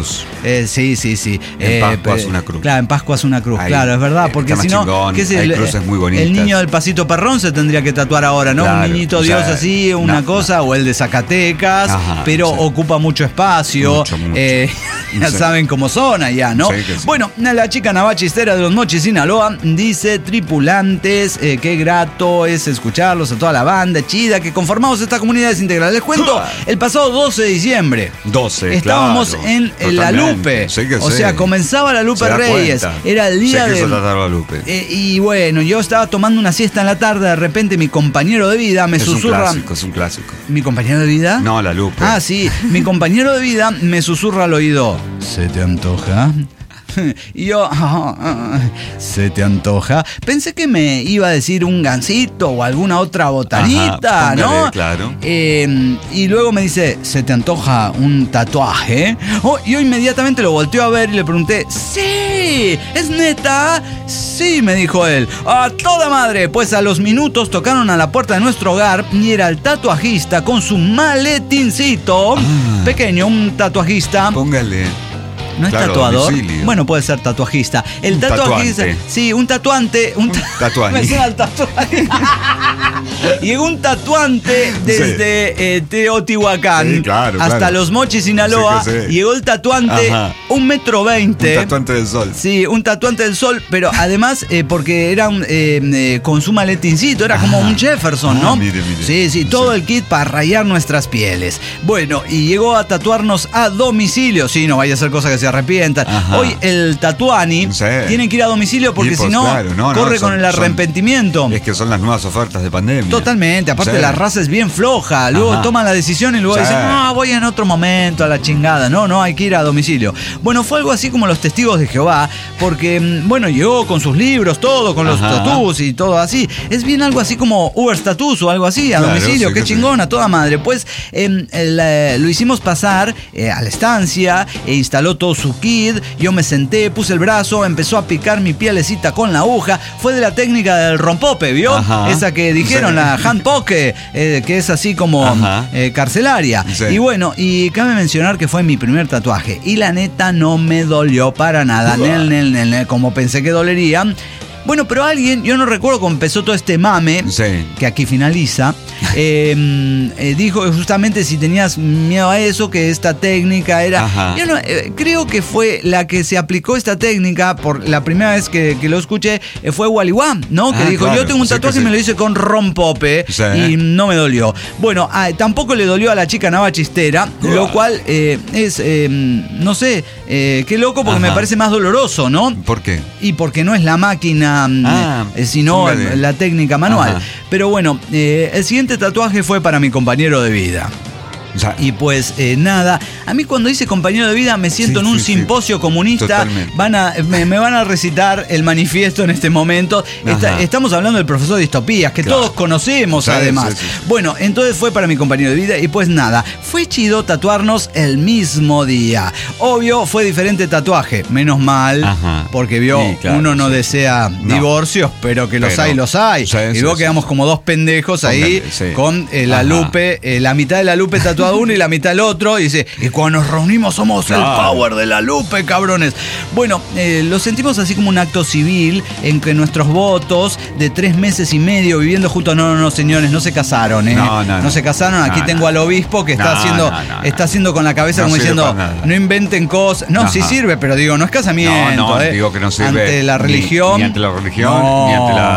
Sí. En Pascua es una cruz. Claro, en Pascua es una cruz. Claro, es verdad, porque si no, ¿qué es hay cruces muy bonitas. El niño del Pasito Perrón se tendría que tatuar ahora, ¿no? Un niñito Dios así, una cosa, o el de Zacatecas, pero ocupa mucho espacio. Mucho. Ya saben cómo son allá, ¿no? Bueno, la chica Navachistera de los Mochis, Sinaloa, dice: tripulantes, qué grato es escucharlos, a toda la banda chida que conformamos esta comunidad desintegrada. Les cuento, el pasado 12 de diciembre estábamos en la Lupe. O sea, comenzaba la Lupe Reyes. Era el día de la Lupe. Y bueno, yo estaba tomando una siesta en la tarde. De repente mi compañero de vida me susurra. Es un clásico. ¿Mi compañero de vida? No, la Lupe. Ah, sí. Mi compañero de vida me susurra al oído: ¿se te antoja? Y yo, ¿se te antoja? Pensé que me iba a decir un gansito o alguna otra botanita, ¿no? Claro. Y luego me dice, ¿se te antoja un tatuaje? Yo inmediatamente lo volteo a ver y le pregunté, ¡sí! ¿Es neta? Sí, me dijo él. ¡A toda madre! Pues a los minutos tocaron a la puerta de nuestro hogar y era el tatuajista con su maletincito pequeño, un tatuajista. Póngale. ¿No es tatuador? Domicilio. Bueno, puede ser tatuajista. El tatuajista. Sí, un tatuante. Un tatuaje. Me suena el tatuaje. Llegó un tatuante desde Teotihuacán hasta Los Mochis, Sinaloa. Sí. Llegó el tatuante 1,20 metros. Un tatuante del sol. Sí, un tatuante del sol, pero además porque era con su maletincito, era como un Jefferson, ¿no? Mire. Sí, todo el kit para rayar nuestras pieles. Bueno, y llegó a tatuarnos a domicilio. Sí, no vaya a ser cosa que se arrepientan. Hoy el tatuani tiene que ir a domicilio porque si no, corre con el arrepentimiento. Es que son las nuevas ofertas de pandemia. Totalmente, aparte la raza es bien floja. Luego toman la decisión y luego dicen, no, voy en otro momento a la chingada. No, hay que ir a domicilio. Bueno, fue algo así como los testigos de Jehová, porque, bueno, llegó con sus libros, todo, con los tatús y todo así. Es bien algo así como Uber Tattoos o algo así, a domicilio. Qué chingón, a toda madre. Pues lo hicimos pasar a la estancia, instaló todo su kit, yo me senté, puse el brazo, empezó a picar mi pielecita con la aguja. Fue de la técnica del rompope, ¿vio? Esa que dijeron, la handpoke, que es así como carcelaria. Y bueno, y cabe mencionar que fue mi primer tatuaje y la neta no me dolió para nada, como pensé que dolería. Bueno, pero alguien, yo no recuerdo cómo empezó todo este mame, que aquí finaliza, dijo que justamente si tenías miedo a eso, que esta técnica era... Yo no, creo que fue la que se aplicó esta técnica, por la primera vez que lo escuché, fue Waliwam, ¿no? Que dijo, yo tengo un tatuaje y me lo hice con rompope y no me dolió. Bueno, tampoco le dolió a la chica navachistera, lo cual es, no sé, qué loco, porque me parece más doloroso, ¿no? ¿Por qué? Y porque no es la máquina, sino la técnica manual. Pero bueno, el siguiente tatuaje fue para mi compañero de vida. Y pues nada, a mí cuando dice compañero de vida me siento en un simposio comunista. Me van a recitar el manifiesto en este momento. Estamos hablando del profesor de distopías, que todos conocemos además. Bueno, entonces fue para mi compañero de vida y pues nada, fue chido tatuarnos el mismo día. Obvio, fue diferente tatuaje, menos mal, porque uno no desea divorcios, pero que los hay. Y luego quedamos como dos pendejos ahí con la Lupe, la mitad de la Lupe tatuada uno y la mitad el otro, y dice, y cuando nos reunimos somos el power de la Lupe, cabrones. Bueno, lo sentimos así como un acto civil en que nuestros votos de 3 meses y medio viviendo juntos, no, señores, no se casaron, no se casaron. Aquí tengo al obispo que está haciendo con la cabeza como diciendo, no inventen cosas. Sí sirve, pero digo, no es casamiento. Digo que no sirve ante la religión. Ni ante la religión, ni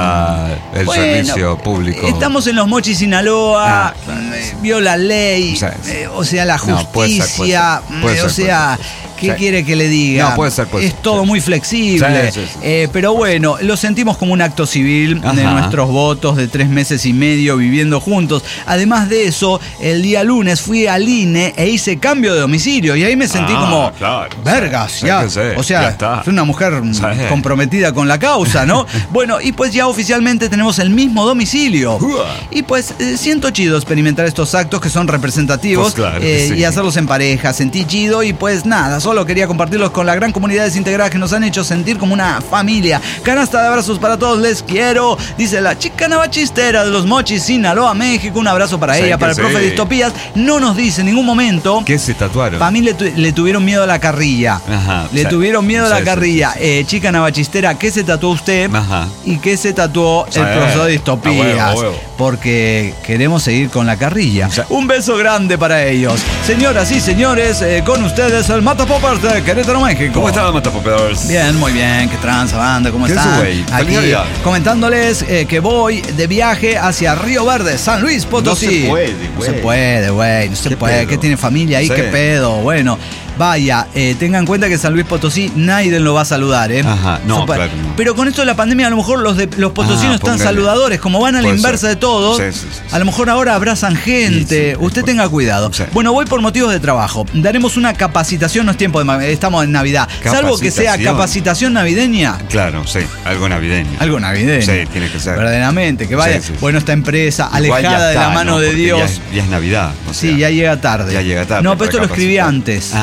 ante el servicio público. Estamos en Los Mochis, Sinaloa, vio la ley. O sea, la justicia, puede ser. ¿Qué quiere que le diga? No, puede ser. Es todo muy flexible. Pero bueno, lo sentimos como un acto civil de nuestros votos de 3 meses y medio viviendo juntos. Además de eso, el día lunes fui al INE e hice cambio de domicilio. Y ahí me sentí como, vergas, ya. O sea, soy una mujer comprometida con la causa, ¿no? Bueno, y pues ya oficialmente tenemos el mismo domicilio. Y pues siento chido experimentar estos actos que son representativos y hacerlos en pareja. Sentí chido y pues nada, solo quería compartirlos con la gran comunidad desintegrada que nos han hecho sentir como una familia. Canasta de abrazos para todos, les quiero. Dice la chica navachistera de Los Mochis, Sinaloa, México. Un abrazo para ella, para el profe de distopías. No nos dice en ningún momento ¿qué se tatuaron? Para mí le tuvieron miedo a la carrilla. Tuvieron miedo a la carrilla. Chica navachistera, ¿qué se tatuó usted? ¿Y qué se tatuó el profesor de distopías? Porque queremos seguir con la carrilla. Un beso grande para ellos. Señoras y señores, con ustedes el Matapoppers de Querétaro, México. ¿Cómo están, Matapoppers? Bien, muy bien. ¿Qué tranza, banda? ¿Cómo están? Aquí comentándoles que voy de viaje hacia Río Verde, San Luis Potosí. No se puede, güey. No se puede, güey. No se puede. ¿Qué tiene familia ahí? ¿Qué pedo? Bueno, vaya, tenga en cuenta que San Luis Potosí nadie lo va a saludar, Ajá, no, claro. Pero con esto de la pandemia, a lo mejor los potosinos están saludadores, como van a la inversa de todos, a lo mejor ahora abrazan gente. Usted tenga cuidado. Sí. Bueno, voy por motivos de trabajo. Daremos una capacitación, no es tiempo estamos en Navidad. Salvo que sea capacitación navideña. Claro, sí, algo navideño. Algo navideño. Sí, tiene que ser. Verdaderamente, que vaya. Sí. Bueno, esta empresa alejada de la mano de Dios. Ya es Navidad. O sea, sí, ya llega tarde. No, pero esto lo escribí antes.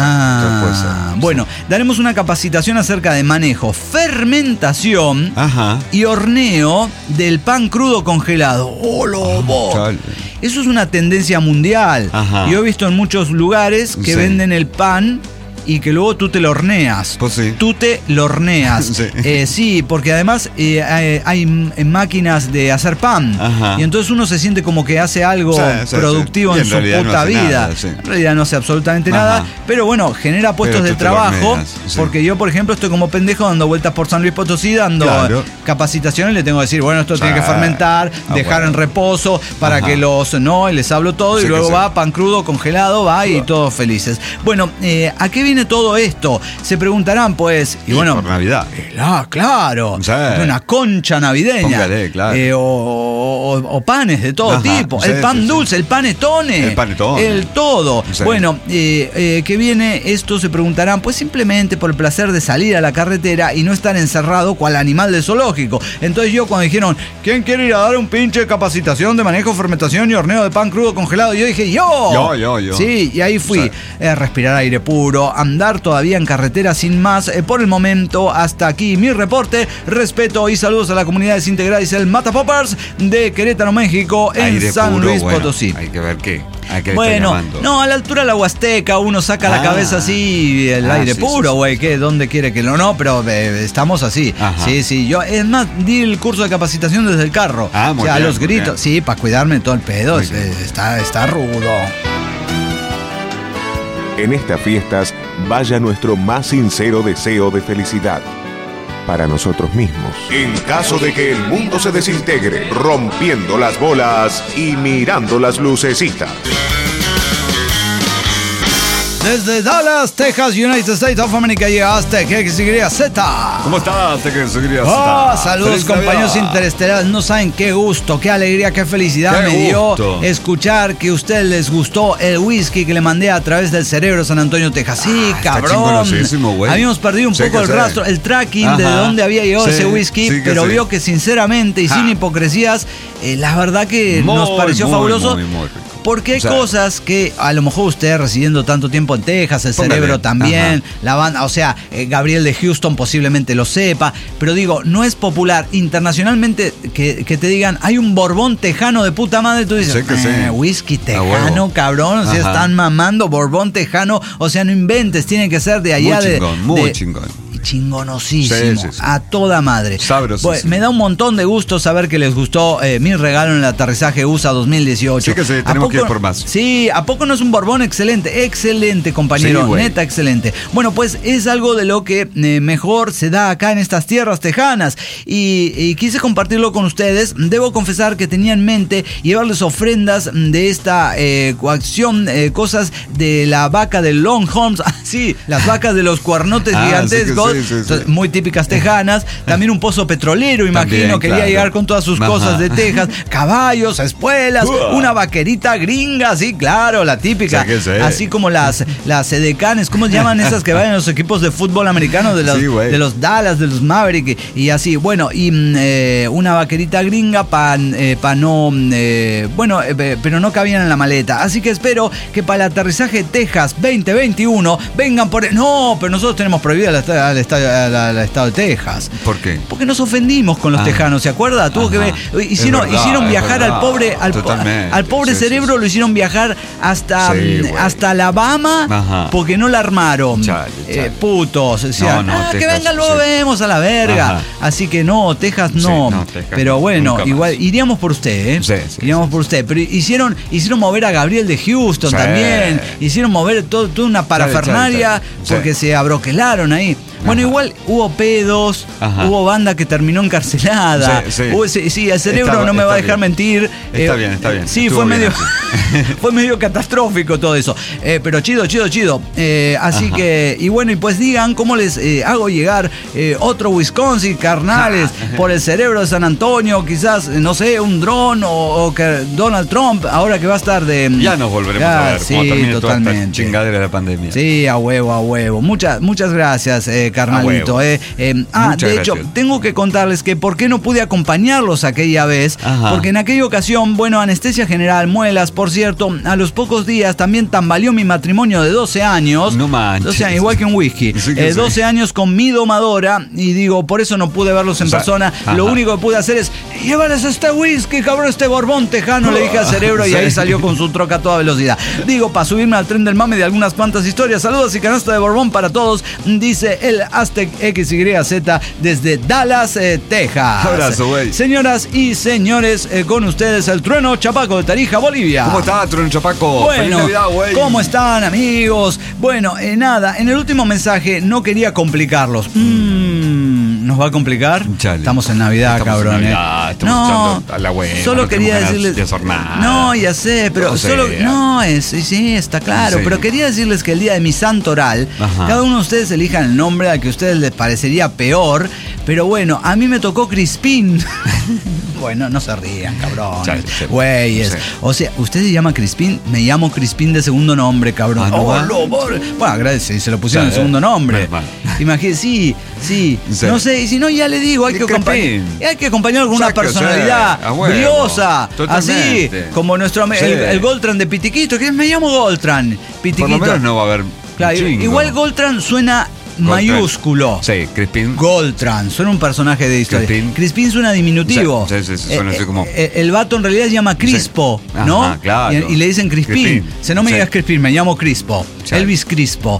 Bueno, daremos una capacitación acerca de manejo, fermentación y horneo del pan crudo congelado. ¡Oh, lobo! Eso es una tendencia mundial. Yo he visto en muchos lugares que venden el pan y que luego tú te lo horneas. Pues sí. Tú te lo horneas. Sí, porque además hay máquinas de hacer pan. Y entonces uno se siente como que hace algo productivo en su puta vida. En realidad no hace absolutamente nada. Pero bueno, genera puestos de trabajo. Porque yo, por ejemplo, estoy como pendejo dando vueltas por San Luis Potosí, dando capacitaciones. Le tengo que decir, bueno, esto tiene que fermentar, dejar en reposo para que y les hablo todo. Y luego va pan crudo, congelado, y todos felices. Bueno, ¿a qué viene todo esto? Se preguntarán, pues. Y bueno, por Navidad. Claro. Una concha navideña. Póngale, claro. O panes de todo tipo. El pan dulce, el panetone. El panetone. El todo. Bueno, ¿qué viene? Esto se preguntarán, pues simplemente por el placer de salir a la carretera y no estar encerrado cual animal de zoológico. Entonces yo cuando dijeron, ¿quién quiere ir a dar un pinche capacitación de manejo, fermentación y horneo de pan crudo congelado? Yo dije, ¡yo! Sí, y ahí fui. Respirar aire puro, andar todavía en carretera sin más. Por el momento, hasta aquí mi reporte. Respeto y saludos a la comunidad desintegrada y el Mata Poppers de Querétaro, México, en San Luis Potosí. Hay que ver qué. Bueno, no, a la altura de la Huasteca uno saca la cabeza así, el aire puro, güey, ¿qué? ¿Dónde quiere que lo no? Pero estamos así. Sí, yo, es más, di el curso de capacitación desde el carro. O sea, a los gritos, sí, para cuidarme todo el pedo, está rudo. En estas fiestas, vaya nuestro más sincero deseo de felicidad para nosotros mismos. En caso de que el mundo se desintegre, rompiendo las bolas y mirando las lucecitas. Desde Dallas, Texas, United States of America, llega Aztec XYZ. ¿Cómo estás, Aztec XYZ? Saludos, compañeros interestelares. No saben qué gusto, qué alegría, qué felicidad me dio escuchar que a ustedes les gustó el whisky que le mandé a través del Cerebro San Antonio, Texas. Sí, cabrón. Habíamos perdido un poco el rastro, el tracking de dónde había llegado ese whisky, pero vio que sinceramente y sin hipocresías, la verdad que nos pareció fabuloso. Muy rico. Porque hay cosas que a lo mejor usted residiendo tanto tiempo en Texas, el Cerebro también, la banda, Gabriel de Houston posiblemente lo sepa, pero digo, no es popular internacionalmente que te digan, hay un Borbón tejano de puta madre, tú dices, whisky tejano, cabrón, o sea, están mamando Borbón tejano, o sea, no inventes, tiene que ser de allá muy chingón. Chingonosísimo, a toda madre. Sabrosísimo. Pues, me da un montón de gusto saber que les gustó mi regalo en el aterrizaje USA 2018. Sí que sí, tenemos que ir por más. Sí, ¿a poco no es un Borbón excelente? Excelente, compañero, neta excelente. Bueno, pues es algo de lo que mejor se da acá en estas tierras tejanas y quise compartirlo con ustedes. Debo confesar que tenía en mente llevarles ofrendas de esta coacción, cosas de la vaca de Longhorns, las vacas de los cuernotes gigantescos. Muy típicas tejanas, también un pozo petrolero, imagino, quería llegar con todas sus cosas de Texas, caballos, espuelas, una vaquerita gringa, sí, claro, la típica, así como las edecanes, ¿cómo se llaman esas que van en los equipos de fútbol americanos de los Dallas, de los Maverick y así, bueno, y una vaquerita gringa para no, pero no cabían en la maleta, así que espero que para el aterrizaje Texas 2021 vengan por... No, pero nosotros tenemos prohibida al estado de Texas. ¿Por qué? Porque nos ofendimos con los tejanos, ¿se acuerda? Tuvo que ver, hicieron viajar al pobre Cerebro, lo hicieron viajar hasta Alabama porque no la armaron. Putos, decían, Texas, que vengan luego vemos a la verga. Así que no, Texas no. Texas, pero bueno, igual iríamos por usted, iríamos por usted. Pero hicieron mover a Gabriel de Houston también. Hicieron mover toda una parafernalia porque se abroquelaron ahí. Bueno, igual hubo pedos, hubo banda que terminó encarcelada. Sí, el cerebro no me va a dejar mentir. Está bien. Sí, fue medio catastrófico todo eso. Pero chido. Así que, y bueno, y pues digan cómo les hago llegar otro Wisconsin, carnales, por el cerebro de San Antonio, quizás, no sé, un dron o que Donald Trump, ahora que va a estar de... Ya nos volveremos a ver, sí, como termine totalmente. toda esta chingadera de la pandemia. Sí, a huevo. Muchas gracias, carnalito. De hecho, tengo que contarles que por qué no pude acompañarlos aquella vez, porque en aquella ocasión, bueno, anestesia general, muelas, por cierto, a los pocos días también tambaleó mi matrimonio de 12 años. No manches. 12 años, igual que un whisky. 12 años con mi domadora, y digo, por eso no pude verlos en persona. Lo único que pude hacer es, llévales este whisky, cabrón, este borbón tejano, le dije al cerebro, y ahí salió con su troca a toda velocidad. Digo, para subirme al tren del mame de algunas cuantas historias. Saludos y canasta de borbón para todos, dice el Aztec XYZ desde Dallas, Texas. Abrazo, güey. Señoras y señores, con ustedes el Trueno Chapaco de Tarija, Bolivia. ¿Cómo está, Trueno Chapaco? Bueno, ¡Feliz Navidad, güey! ¿Cómo están, amigos? Bueno, nada, en el último mensaje no quería complicarlos. ¿Nos va a complicar? Chale. Estamos en Navidad, cabrón. Estamos escuchando a la abuela. Solo quería decirles. No, ya sé, pero no solo. No, sí, está claro. Sí. Pero quería decirles que el día de mi santo oral, cada uno de ustedes elijan el nombre al que a ustedes les parecería peor. Pero bueno, a mí me tocó Crispín. Bueno, no se rían, cabrón. Güeyes. Sí. O sea, ¿usted se llama Crispín? Me llamo Crispín de segundo nombre, cabrón. Bueno, agradece, se lo pusieron de segundo nombre. Imagínese, sí. No sé, y si no, ya le digo, hay que acompañarlo con una personalidad briosa. Así, como nuestro el Goltran de Pitiquito, que me llamo Goltran. Pitiquito. Por lo menos no va a haber. Claro, igual Goltran suena mayúsculo. Sí, Crispín. Goltran, suena un personaje de historia. Crispín suena diminutivo. Sí, suena así como... El vato en realidad se llama Crispo, ¿no? Claro. Y le dicen Crispín. No me digas Crispín, me llamo Crispo. Elvis Crispo.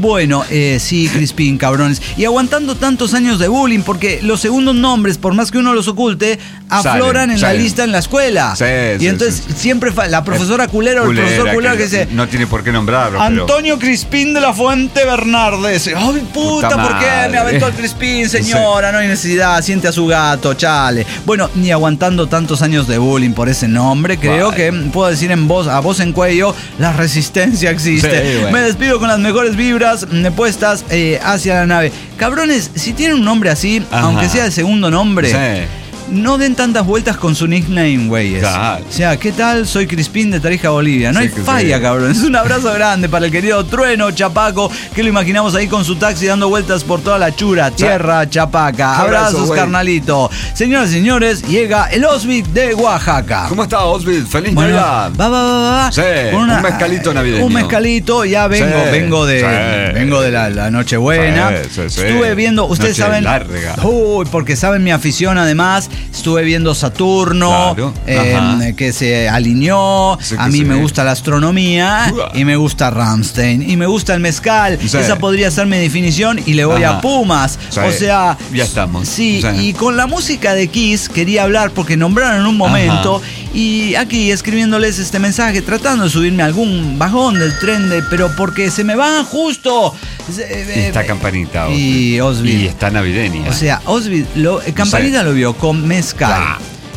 Sí, Crispín, cabrones. Y aguantando tantos años de bullying, porque los segundos nombres, por más que uno los oculte, afloran en la lista en la escuela. Y entonces siempre la profesora culera o el profesor culero que dice... No tiene por qué nombrarlo. Antonio Crispín de la Fuente Bernardes. ¡Ay, puta! ¿Por qué me aventó el Crispín, señora? No hay necesidad, siente a su gato, chale. Bueno, ni aguantando tantos años de bullying por ese nombre, creo que puedo decir a voz en cuello, la resistencia existe. Me despido con las mejores vibras puestas hacia la nave. Cabrones, si tienen un nombre así, aunque sea de segundo nombre, no den tantas vueltas con su nickname, güeyes. O sea, ¿qué tal? Soy Crispín de Tarija, Bolivia. No hay falla, cabrón. Es un abrazo grande para el querido Trueno Chapaco, que lo imaginamos ahí con su taxi dando vueltas por toda la chura, tierra chapaca. Abrazos, carnalito. Señoras y señores, llega el Osvid de Oaxaca. ¿Cómo está, Osvid? ¡Feliz Navidad! Va. Sí, un mezcalito navideño. Un mezcalito, ya vengo de la Nochebuena. Estuve viendo, ustedes saben... Larga. Porque saben mi afición, además. Estuve viendo Saturno, que se alineó. A mí me gusta la astronomía y me gusta Rammstein y me gusta el mezcal. Esa podría ser mi definición y le voy a Pumas. O sea, ya estamos. Sí, y con la música de Kiss quería hablar porque nombraron en un momento y aquí escribiéndoles este mensaje, tratando de subirme a algún vagón del tren, pero porque se me van justo. Está Campanita, Osvid. Y está navideña. O sea, Osvid, Campanita lo vio con mezcal.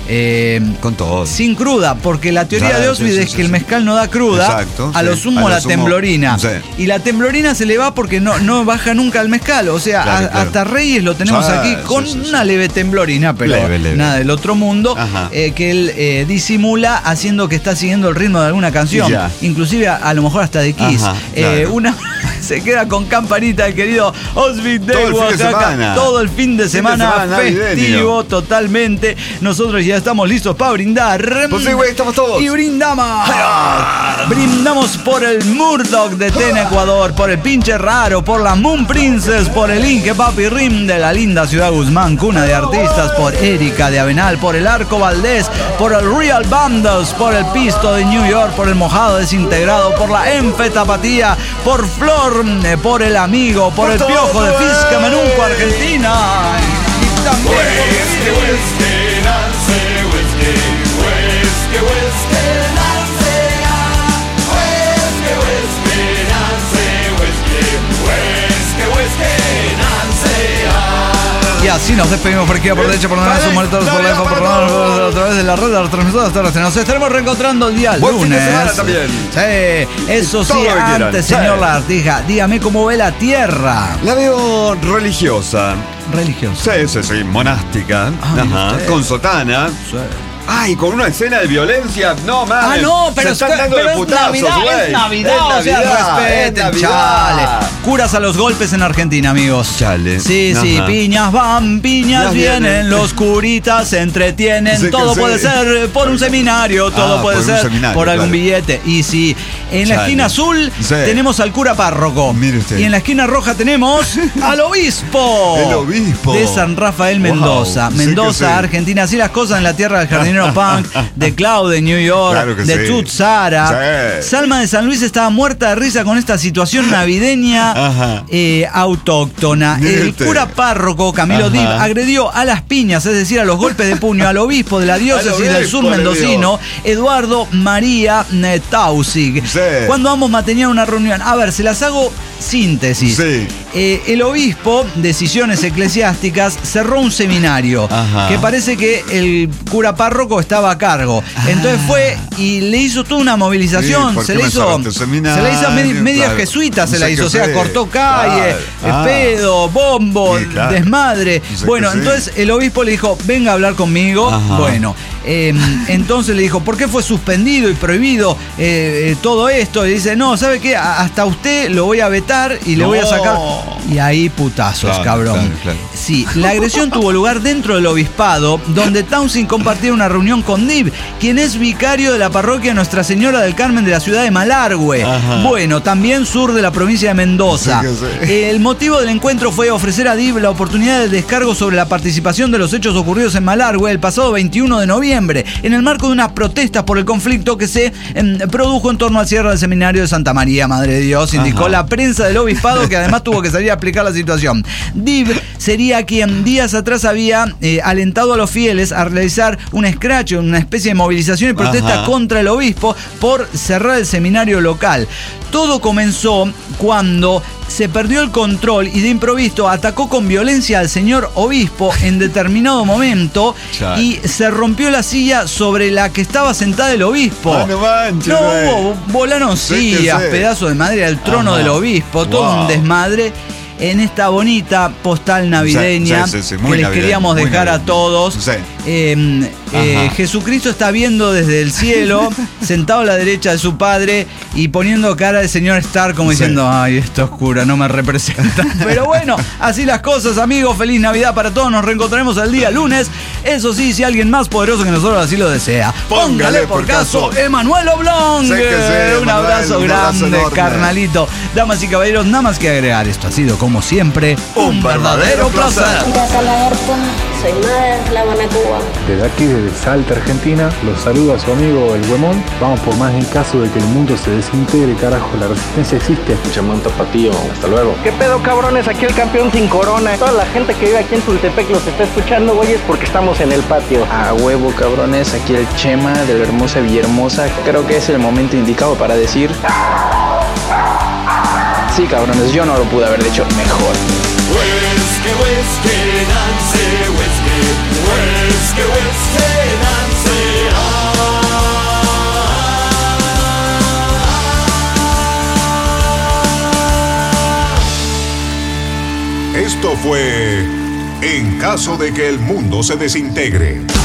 Con todo. Sin cruda, porque la teoría de Osvid es que el mezcal no da cruda. Exacto, a lo sumo la temblorina. Y la temblorina se le va porque no baja nunca el mezcal. O sea, hasta Reyes lo tenemos aquí con una leve temblorina, pero leve. Nada del otro mundo, que él disimula haciendo que está siguiendo el ritmo de alguna canción. Inclusive a lo mejor hasta de Kiss. Una se queda con Campanita el querido Osvid de Oaxaca. Todo el fin de semana festivo, totalmente. Nosotros ya estamos listos para brindar. Pues sí, güey, estamos todos. Y brindamos. Brindamos por el Murdoch de Tena, Ecuador, por el Pinche Raro, por la Moon Princess, por el Inque Papi Rim de la linda ciudad Guzmán, cuna de artistas, por Erika de Avenal, por el Arco Valdés, por el Real Bundles, por el Pisto de New York, por el Mojado Desintegrado, por la Enfe Tapatía, por Flor, por el Amigo, por el Piojo de Fisca Menunco, Argentina. Y también... así nos despedimos por aquí, por derecha, por derecha, por la info, a través de la red de las transmisoras terrestres. Nos estaremos reencontrando el día lunes. Fin de semana también. Sí, eso sí, antes, señor Lagartija, dígame cómo ve la Tierra. La veo religiosa. Religiosa. Sí, monástica. Ajá. Con sotana. Sí. Ay, con una escena de violencia. No, mames. Ah, no, pero, se están dando de putazos, es Navidad, o sea, respeten, chale. Curas a los golpes en Argentina, amigos. Chale. Sí, piñas van, piñas vienen, los curitas se entretienen. Sí, todo puede ser por un seminario, todo puede ser por algún billete. Y sí, en la esquina azul tenemos al cura párroco. Mire usted. Y en la esquina roja tenemos al obispo. El obispo. De San Rafael Mendoza. Mendoza, Argentina. Así las cosas en la tierra del jardinero punk, de Cloud de New York, claro de Tut Sara. Salma de San Luis estaba muerta de risa con esta situación navideña autóctona. El cura párroco Camilo Dib agredió a las piñas, es decir, a los golpes de puño, al obispo de la diócesis del sur mendocino, Eduardo María Tausig. Cuando ambos mantenían una reunión. A ver, se las hago síntesis. El obispo, decisiones eclesiásticas, cerró un seminario que parece que el cura párroco estaba a cargo. Entonces fue y le hizo toda una movilización. Se le hizo media jesuita, se la hizo. O sea, cortó calle, pedo, bombo, desmadre. Bueno, entonces el obispo le dijo, venga a hablar conmigo. Bueno, entonces le dijo, ¿por qué fue suspendido y prohibido todo esto? Y dice, no, ¿sabe qué? Hasta usted lo voy a vetar y le voy a sacar. Y ahí putazos, cabrón. Claro. Sí, la agresión tuvo lugar dentro del obispado, donde Townsend compartía una reunión con Dib, quien es vicario de la parroquia Nuestra Señora del Carmen de la ciudad de Malargüe. Bueno, también sur de la provincia de Mendoza. El motivo del encuentro fue ofrecer a Dib la oportunidad de descargo sobre la participación de los hechos ocurridos en Malargüe el pasado 21 de noviembre, en el marco de unas protestas por el conflicto que se produjo en torno al cierre del seminario de Santa María, Madre de Dios, indicó la prensa del obispado, que además tuvo que salir a explicar la situación. Dib sería quien días atrás había alentado a los fieles a realizar un escracho, una especie de movilización y protesta contra el obispo por cerrar el seminario local. Todo comenzó cuando se perdió el control y de improviso atacó con violencia al señor obispo en determinado momento y se rompió la silla sobre la que estaba sentada el obispo. Volaron sillas, pedazos de madera del trono del obispo, todo un desmadre. En esta bonita postal navideña que les queríamos dejar a todos. Jesucristo está viendo desde el cielo, sentado a la derecha de su padre y poniendo cara al señor Stark como diciendo, ay, esto es cura, no me representa. Pero bueno, así las cosas, amigos. Feliz Navidad para todos. Nos reencontraremos el día lunes. Eso sí, si alguien más poderoso que nosotros así lo desea, póngale por caso Emanuel Oblong. Un abrazo grande, carnalito. Damas y caballeros, nada más que agregar. Esto ha sido, como siempre, un verdadero placer. Soy Mada, La Habana, Cuba. Desde aquí, desde Salta, Argentina, los saluda su amigo El Huemón. Vamos por más en caso de que el mundo se desintegre, carajo, la resistencia existe. Chamán Tapatío, hasta luego. ¿Qué pedo, cabrones? Aquí el campeón sin corona. Toda la gente que vive aquí en Tultepec los está escuchando, güeyes, porque estamos en el patio. A huevo, cabrones, aquí el Chema de la hermosa Villahermosa. Creo que es el momento indicado para decir... Sí, cabrones, yo no lo pude haber dicho mejor. Whiskey, whiskey, Nancy, whiskey, whiskey, whiskey, Nancy. Esto fue En caso de que el mundo se desintegre.